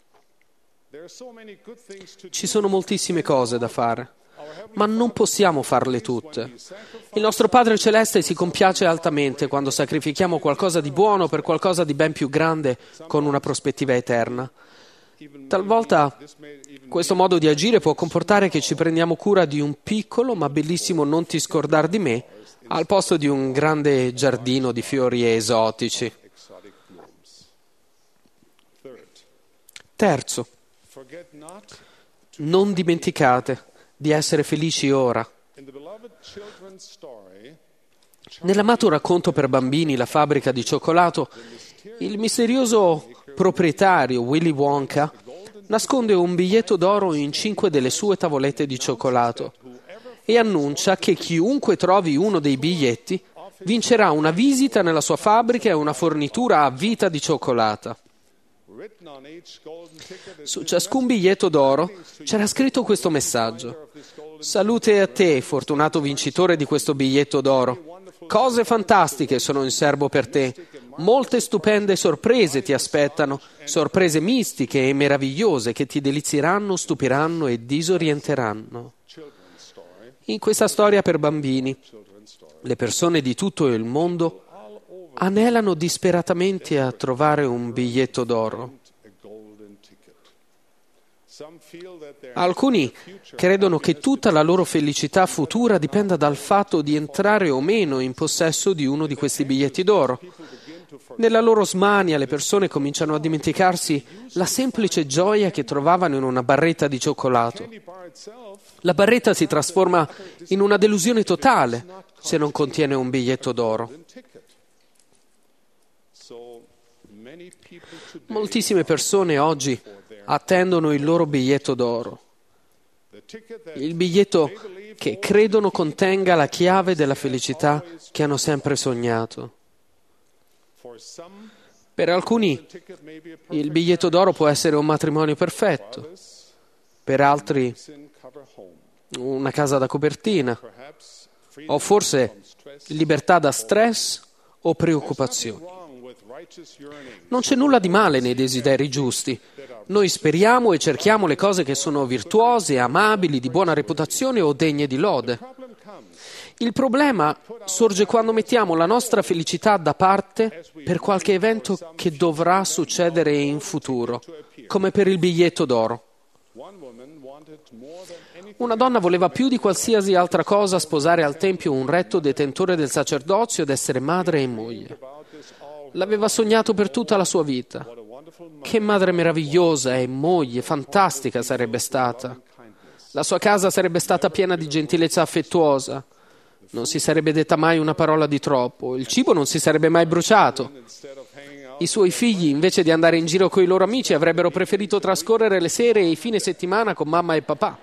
Ci sono moltissime cose da fare, ma non possiamo farle tutte. Il nostro Padre Celeste si compiace altamente quando sacrifichiamo qualcosa di buono per qualcosa di ben più grande con una prospettiva eterna. Talvolta questo modo di agire può comportare che ci prendiamo cura di un piccolo ma bellissimo non ti scordar di me al posto di un grande giardino di fiori esotici. Terzo, non dimenticate di essere felici ora. Nell'amato racconto per bambini La fabbrica di cioccolato, il misterioso proprietario Willy Wonka nasconde un biglietto d'oro in cinque delle sue tavolette di cioccolato e annuncia che chiunque trovi uno dei biglietti vincerà una visita nella sua fabbrica e una fornitura a vita di cioccolata. Su ciascun biglietto d'oro c'era scritto questo messaggio: salute a te, fortunato vincitore di questo biglietto d'oro. Cose fantastiche sono in serbo per te. Molte stupende sorprese ti aspettano, sorprese mistiche e meravigliose che ti delizieranno, stupiranno e disorienteranno. In questa storia per bambini, le persone di tutto il mondo anelano disperatamente a trovare un biglietto d'oro. Alcuni credono che tutta la loro felicità futura dipenda dal fatto di entrare o meno in possesso di uno di questi biglietti d'oro. Nella loro smania le persone cominciano a dimenticarsi la semplice gioia che trovavano in una barretta di cioccolato. La barretta si trasforma in una delusione totale se non contiene un biglietto d'oro. Moltissime persone oggi attendono il loro biglietto d'oro, il biglietto che credono contenga la chiave della felicità che hanno sempre sognato. Per alcuni il biglietto d'oro può essere un matrimonio perfetto, per altri una casa da copertina, o forse libertà da stress o preoccupazioni. Non c'è nulla di male nei desideri giusti. Noi speriamo e cerchiamo le cose che sono virtuose, amabili, di buona reputazione o degne di lode. Il problema sorge quando mettiamo la nostra felicità da parte per qualche evento che dovrà succedere in futuro, come per il biglietto d'oro. Una donna voleva più di qualsiasi altra cosa sposare al tempio un retto detentore del sacerdozio ed essere madre e moglie. L'aveva sognato per tutta la sua vita. Che madre meravigliosa e moglie fantastica sarebbe stata. La sua casa sarebbe stata piena di gentilezza affettuosa. Non si sarebbe detta mai una parola di troppo. Il cibo non si sarebbe mai bruciato. I suoi figli, invece di andare in giro con i loro amici, avrebbero preferito trascorrere le sere e i fine settimana con mamma e papà.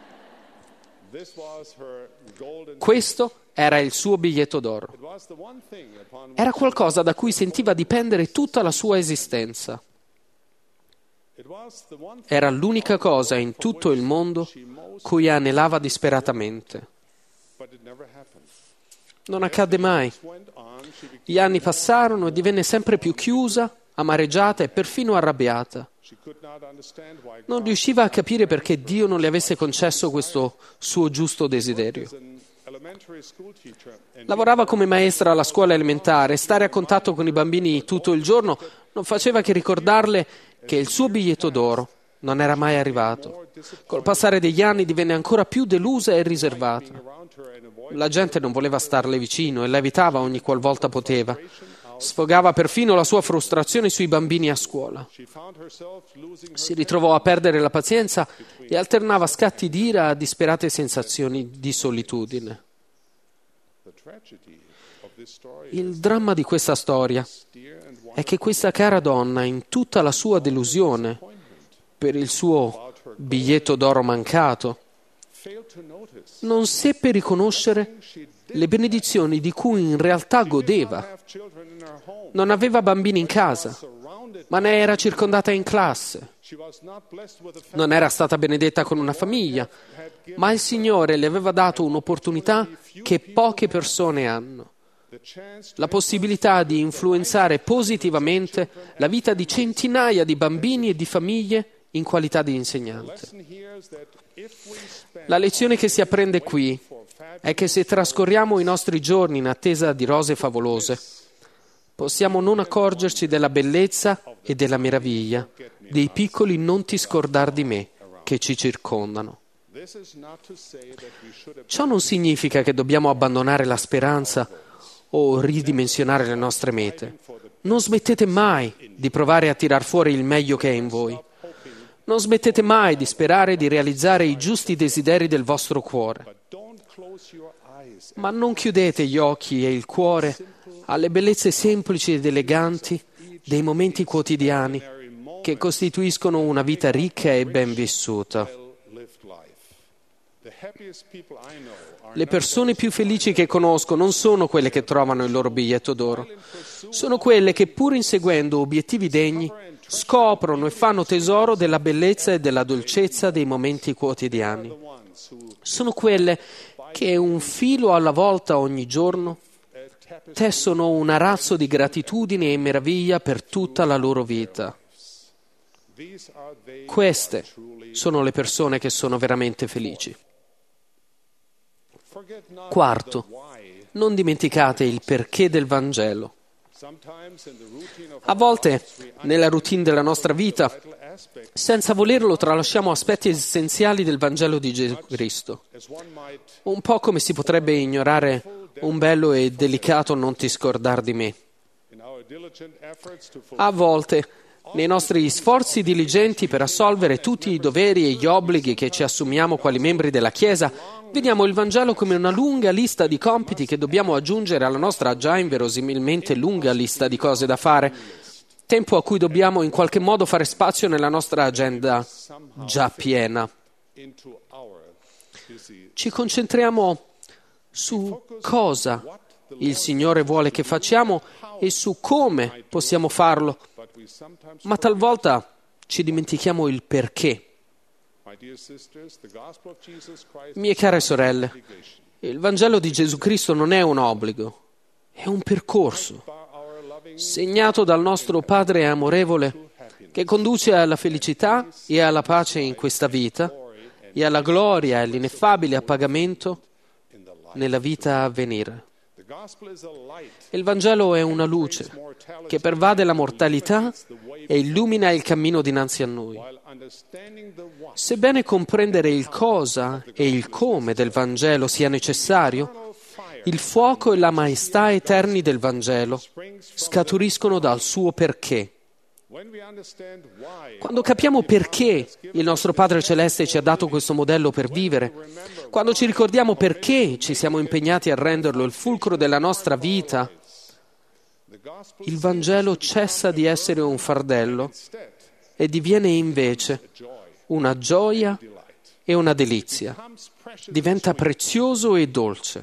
Questo era il suo biglietto d'oro. Era qualcosa da cui sentiva dipendere tutta la sua esistenza. Era l'unica cosa in tutto il mondo cui anelava disperatamente. Non accadde mai. Gli anni passarono e divenne sempre più chiusa, amareggiata e perfino arrabbiata. Non riusciva a capire perché Dio non le avesse concesso questo suo giusto desiderio. Lavorava come maestra alla scuola elementare e stare a contatto con i bambini tutto il giorno non faceva che ricordarle che il suo biglietto d'oro non era mai arrivato. Col passare degli anni divenne ancora più delusa e riservata. La gente non voleva starle vicino e la evitava ogni qualvolta poteva. Sfogava perfino la sua frustrazione sui bambini a scuola. Si ritrovò a perdere la pazienza e alternava scatti di ira a disperate sensazioni di solitudine. Il dramma di questa storia è che questa cara donna, in tutta la sua delusione per il suo biglietto d'oro mancato, non seppe riconoscere le benedizioni di cui in realtà godeva. Non aveva bambini in casa, ma ne era circondata in classe. Non era stata benedetta con una famiglia, ma il Signore le aveva dato un'opportunità che poche persone hanno. La possibilità di influenzare positivamente la vita di centinaia di bambini e di famiglie in qualità di insegnante. La lezione che si apprende qui è che se trascorriamo i nostri giorni in attesa di rose favolose, possiamo non accorgerci della bellezza e della meraviglia dei piccoli non ti scordar di me che ci circondano. Ciò non significa che dobbiamo abbandonare la speranza o ridimensionare le nostre mete. Non smettete mai di provare a tirar fuori il meglio che è in voi. Non smettete mai di sperare di realizzare i giusti desideri del vostro cuore. Ma non chiudete gli occhi e il cuore alle bellezze semplici ed eleganti dei momenti quotidiani che costituiscono una vita ricca e ben vissuta. Le persone più felici che conosco non sono quelle che trovano il loro biglietto d'oro, sono quelle che, pur inseguendo obiettivi degni, scoprono e fanno tesoro della bellezza e della dolcezza dei momenti quotidiani. Sono quelle che, un filo alla volta ogni giorno, tessono un arazzo di gratitudine e meraviglia per tutta la loro vita. Queste sono le persone che sono veramente felici. Quarto, non dimenticate il perché del Vangelo. A volte, nella routine della nostra vita, senza volerlo tralasciamo aspetti essenziali del Vangelo di Gesù Cristo. Un po' come si potrebbe ignorare un bello e delicato non ti scordar di me. A volte, nei nostri sforzi diligenti per assolvere tutti i doveri e gli obblighi che ci assumiamo quali membri della Chiesa, vediamo il Vangelo come una lunga lista di compiti che dobbiamo aggiungere alla nostra già inverosimilmente lunga lista di cose da fare, tempo a cui dobbiamo in qualche modo fare spazio nella nostra agenda già piena. Ci concentriamo su cosa il Signore vuole che facciamo e su come possiamo farlo, ma talvolta ci dimentichiamo il perché. Mie care sorelle, il Vangelo di Gesù Cristo non è un obbligo, è un percorso, segnato dal nostro Padre amorevole, che conduce alla felicità e alla pace in questa vita e alla gloria e all'ineffabile appagamento nella vita a venire. Il Vangelo è una luce che pervade la mortalità e illumina il cammino dinanzi a noi. Sebbene comprendere il cosa e il come del Vangelo sia necessario, il fuoco e la maestà eterni del Vangelo scaturiscono dal suo perché. Quando capiamo perché il nostro Padre Celeste ci ha dato questo modello per vivere, quando ci ricordiamo perché ci siamo impegnati a renderlo il fulcro della nostra vita, il Vangelo cessa di essere un fardello e diviene invece una gioia e una delizia. Diventa prezioso e dolce.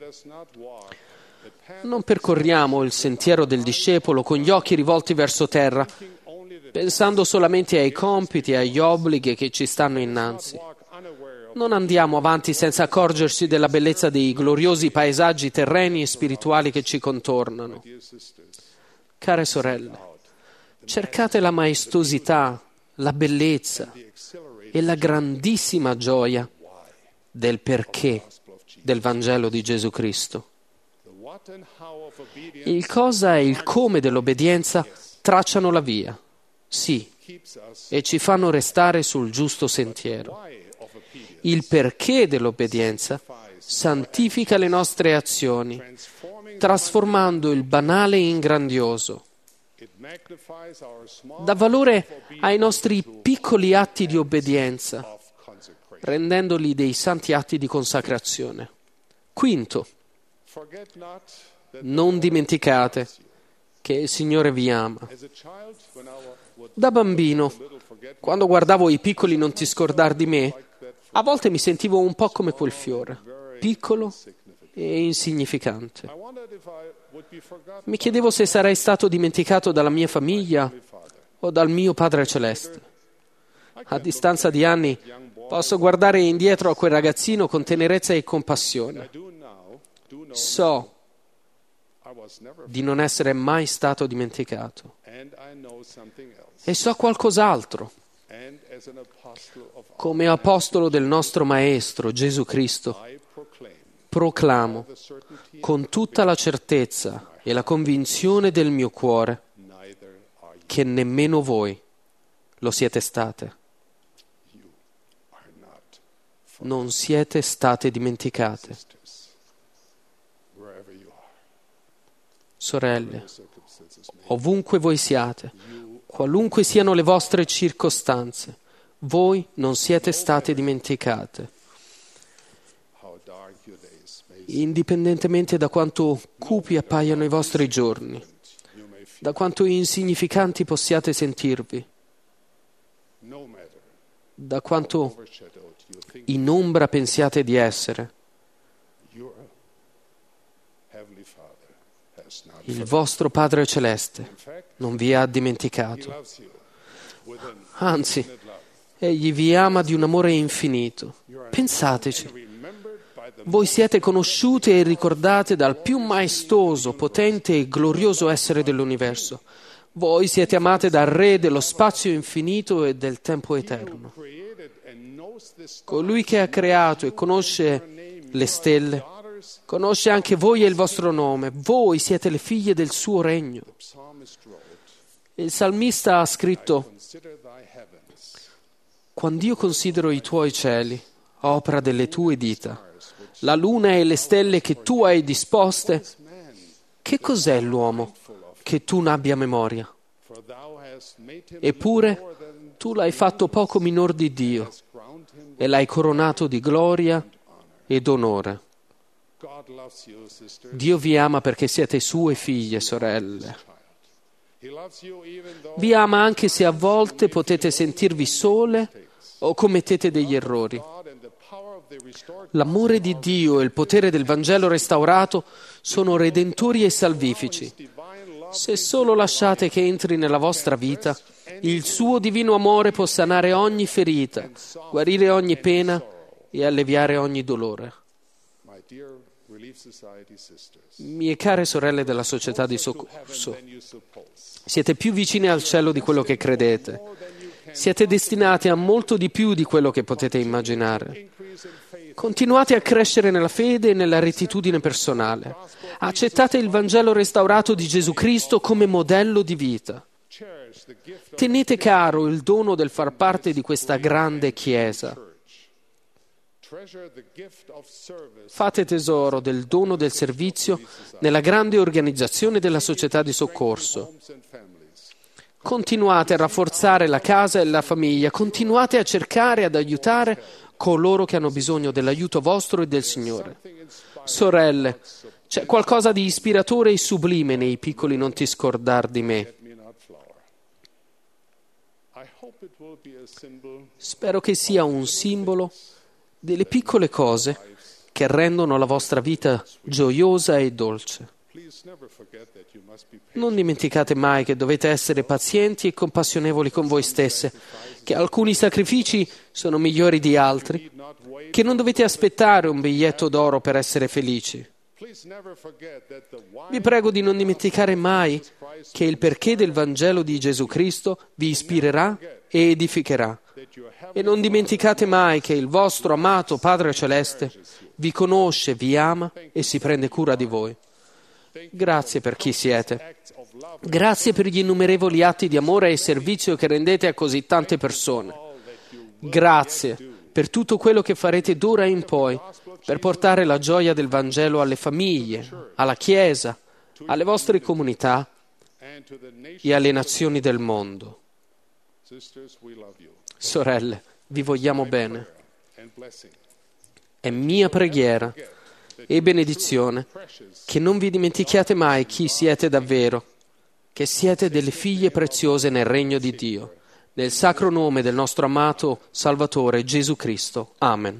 Non percorriamo il sentiero del discepolo con gli occhi rivolti verso terra, pensando solamente ai compiti e agli obblighi che ci stanno innanzi. Non andiamo avanti senza accorgerci della bellezza dei gloriosi paesaggi terreni e spirituali che ci contornano. Care sorelle, cercate la maestosità, la bellezza e la grandissima gioia del perché del Vangelo di Gesù Cristo. Il cosa e il come dell'obbedienza tracciano la via, sì, e ci fanno restare sul giusto sentiero. Il perché dell'obbedienza santifica le nostre azioni, trasformando il banale in grandioso. Dà valore ai nostri piccoli atti di obbedienza, rendendoli dei santi atti di consacrazione. Quinto, non dimenticate che il Signore vi ama. Da bambino, quando guardavo i piccoli non ti scordar di me, a volte mi sentivo un po' come quel fiore, piccolo e insignificante. Mi chiedevo se sarei stato dimenticato dalla mia famiglia o dal mio Padre Celeste. A distanza di anni posso guardare indietro a quel ragazzino con tenerezza e compassione. So di non essere mai stato dimenticato. E so qualcos'altro. Come apostolo del nostro Maestro Gesù Cristo, proclamo con tutta la certezza e la convinzione del mio cuore che nemmeno voi lo siete state. Non siete state dimenticate. Sorelle, ovunque voi siate, qualunque siano le vostre circostanze, voi non siete state dimenticate. Indipendentemente da quanto cupi appaiano i vostri giorni, da quanto insignificanti possiate sentirvi, da quanto in ombra pensiate di essere, il vostro Padre Celeste non vi ha dimenticato. Anzi, Egli vi ama di un amore infinito. Pensateci. Voi siete conosciute e ricordate dal più maestoso, potente e glorioso essere dell'universo. Voi siete amate dal Re dello spazio infinito e del tempo eterno. Colui che ha creato e conosce le stelle, conosce anche voi e il vostro nome. Voi siete le figlie del suo regno. Il salmista ha scritto: quando io considero i tuoi cieli, opera delle tue dita, la luna e le stelle che tu hai disposte, che cos'è l'uomo che tu n'abbia memoria? Eppure tu l'hai fatto poco minor di Dio e l'hai coronato di gloria ed onore. Dio vi ama perché siete sue figlie, sorelle. Vi ama anche se a volte potete sentirvi sole o commettete degli errori. L'amore di Dio e il potere del Vangelo restaurato sono redentori e salvifici. Se solo lasciate che entri nella vostra vita, il suo divino amore può sanare ogni ferita, guarire ogni pena e alleviare ogni dolore. Mie care sorelle della società di soccorso, siete più vicine al cielo di quello che credete. Siete destinati a molto di più di quello che potete immaginare. Continuate a crescere nella fede e nella rettitudine personale. Accettate il Vangelo restaurato di Gesù Cristo come modello di vita. Tenete caro il dono del far parte di questa grande Chiesa. Fate tesoro del dono del servizio nella grande organizzazione della società di soccorso. Continuate a rafforzare la casa e la famiglia, continuate a cercare ad aiutare coloro che hanno bisogno dell'aiuto vostro e del Signore. Sorelle, c'è qualcosa di ispiratore e sublime nei piccoli non ti scordar di me. Spero che sia un simbolo delle piccole cose che rendono la vostra vita gioiosa e dolce. Non dimenticate mai che dovete essere pazienti e compassionevoli con voi stesse, che alcuni sacrifici sono migliori di altri, che non dovete aspettare un biglietto d'oro per essere felici. Vi prego di non dimenticare mai che il perché del Vangelo di Gesù Cristo vi ispirerà e edificherà. E non dimenticate mai che il vostro amato Padre Celeste vi conosce, vi ama e si prende cura di voi. Grazie per chi siete. Grazie per gli innumerevoli atti di amore e servizio che rendete a così tante persone. Grazie per tutto quello che farete d'ora in poi per portare la gioia del Vangelo alle famiglie, alla Chiesa, alle vostre comunità e alle nazioni del mondo. Sorelle, vi vogliamo bene. È mia preghiera e benedizione che non vi dimentichiate mai chi siete davvero, che siete delle figlie preziose nel regno di Dio. Nel sacro nome del nostro amato Salvatore Gesù Cristo. Amen.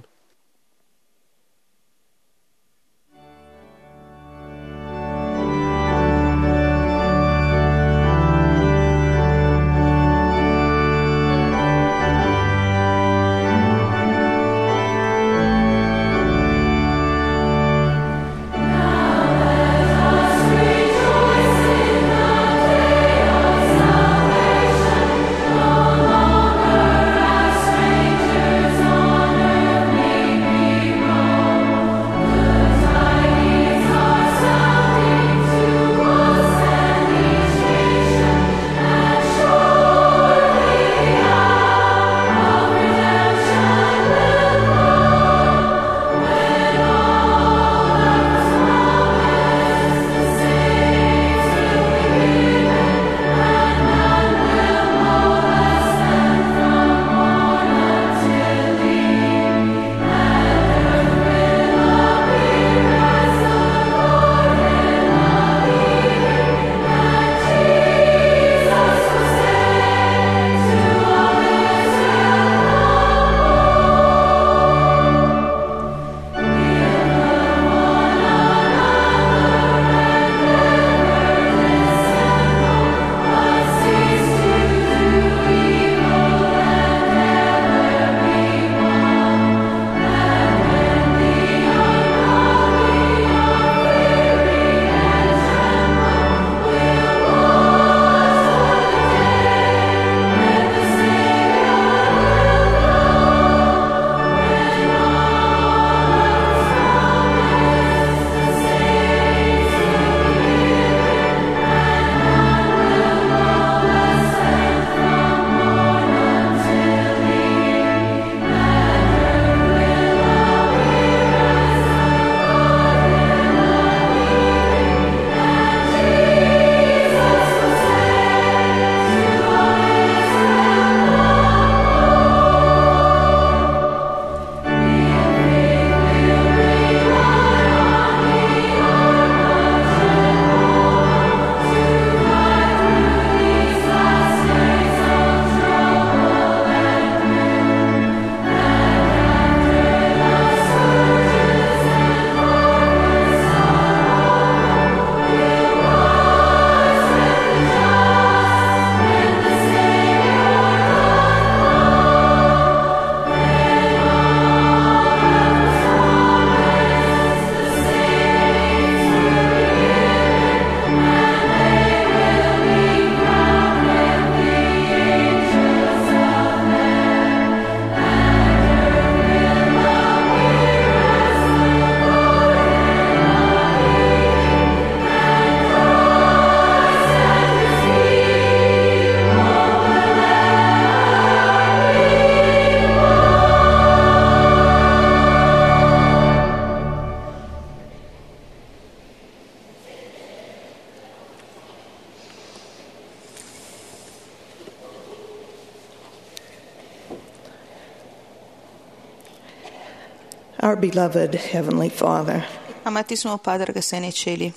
Our beloved Heavenly Father, amatissimo Padre che sei nei cieli,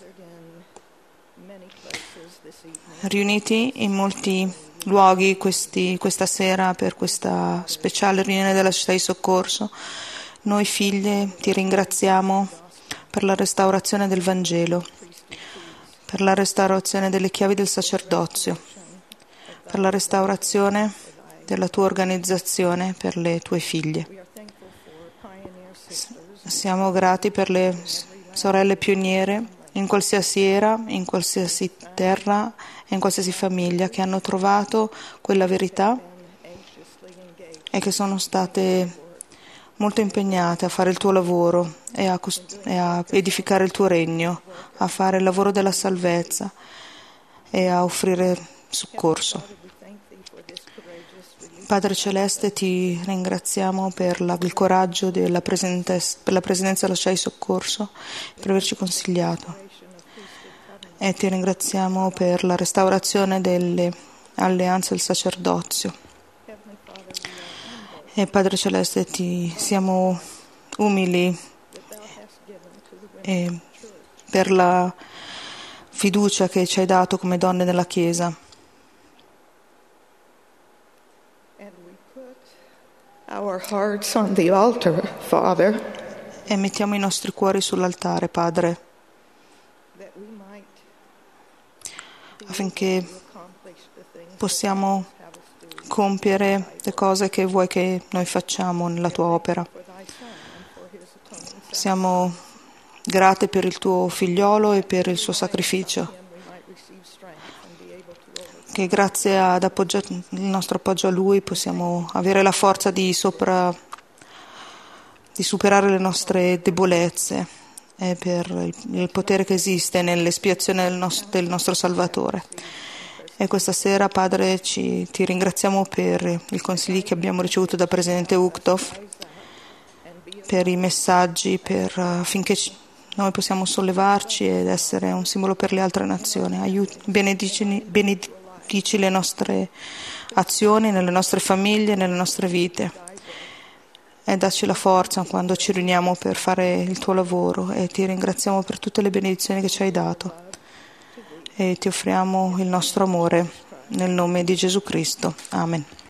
riuniti in molti luoghi questi, questa sera per questa speciale riunione della società di soccorso, noi figlie ti ringraziamo per la restaurazione del Vangelo, per la restaurazione delle chiavi del sacerdozio, per la restaurazione della tua organizzazione per le tue figlie. Siamo grati per le sorelle pioniere in qualsiasi era, in qualsiasi terra e in qualsiasi famiglia che hanno trovato quella verità e che sono state molto impegnate a fare il tuo lavoro e a, cost- e a edificare il tuo regno, a fare il lavoro della salvezza e a offrire soccorso. Padre Celeste, ti ringraziamo per la, il coraggio della presentes- per la Presidenza della Società di Soccorso, per averci consigliato. E ti ringraziamo per la restaurazione delle alleanze del sacerdozio. E Padre Celeste, ti siamo umili e per la fiducia che ci hai dato come donne della Chiesa. Our hearts on the altar, Father, E mettiamo i nostri cuori sull'altare, Padre, affinché possiamo compiere le cose che vuoi che noi facciamo nella tua opera. Siamo grate per il tuo figliolo e per il suo sacrificio, che grazie ad appoggiare il nostro appoggio a lui possiamo avere la forza di, sopra, di superare le nostre debolezze e per il, il potere che esiste nell'espiazione del, nos- del nostro Salvatore. E questa sera, Padre, ci, ti ringraziamo per i consigli che abbiamo ricevuto da Presidente Uchtdorf, per i messaggi, per, affinché ci, noi possiamo sollevarci ed essere un simbolo per le altre nazioni. Aiuti, benedici, benedici le nostre azioni, nelle nostre famiglie, nelle nostre vite. E dacci la forza quando ci riuniamo per fare il tuo lavoro. E ti ringraziamo per tutte le benedizioni che ci hai dato. E ti offriamo il nostro amore nel nome di Gesù Cristo. Amen.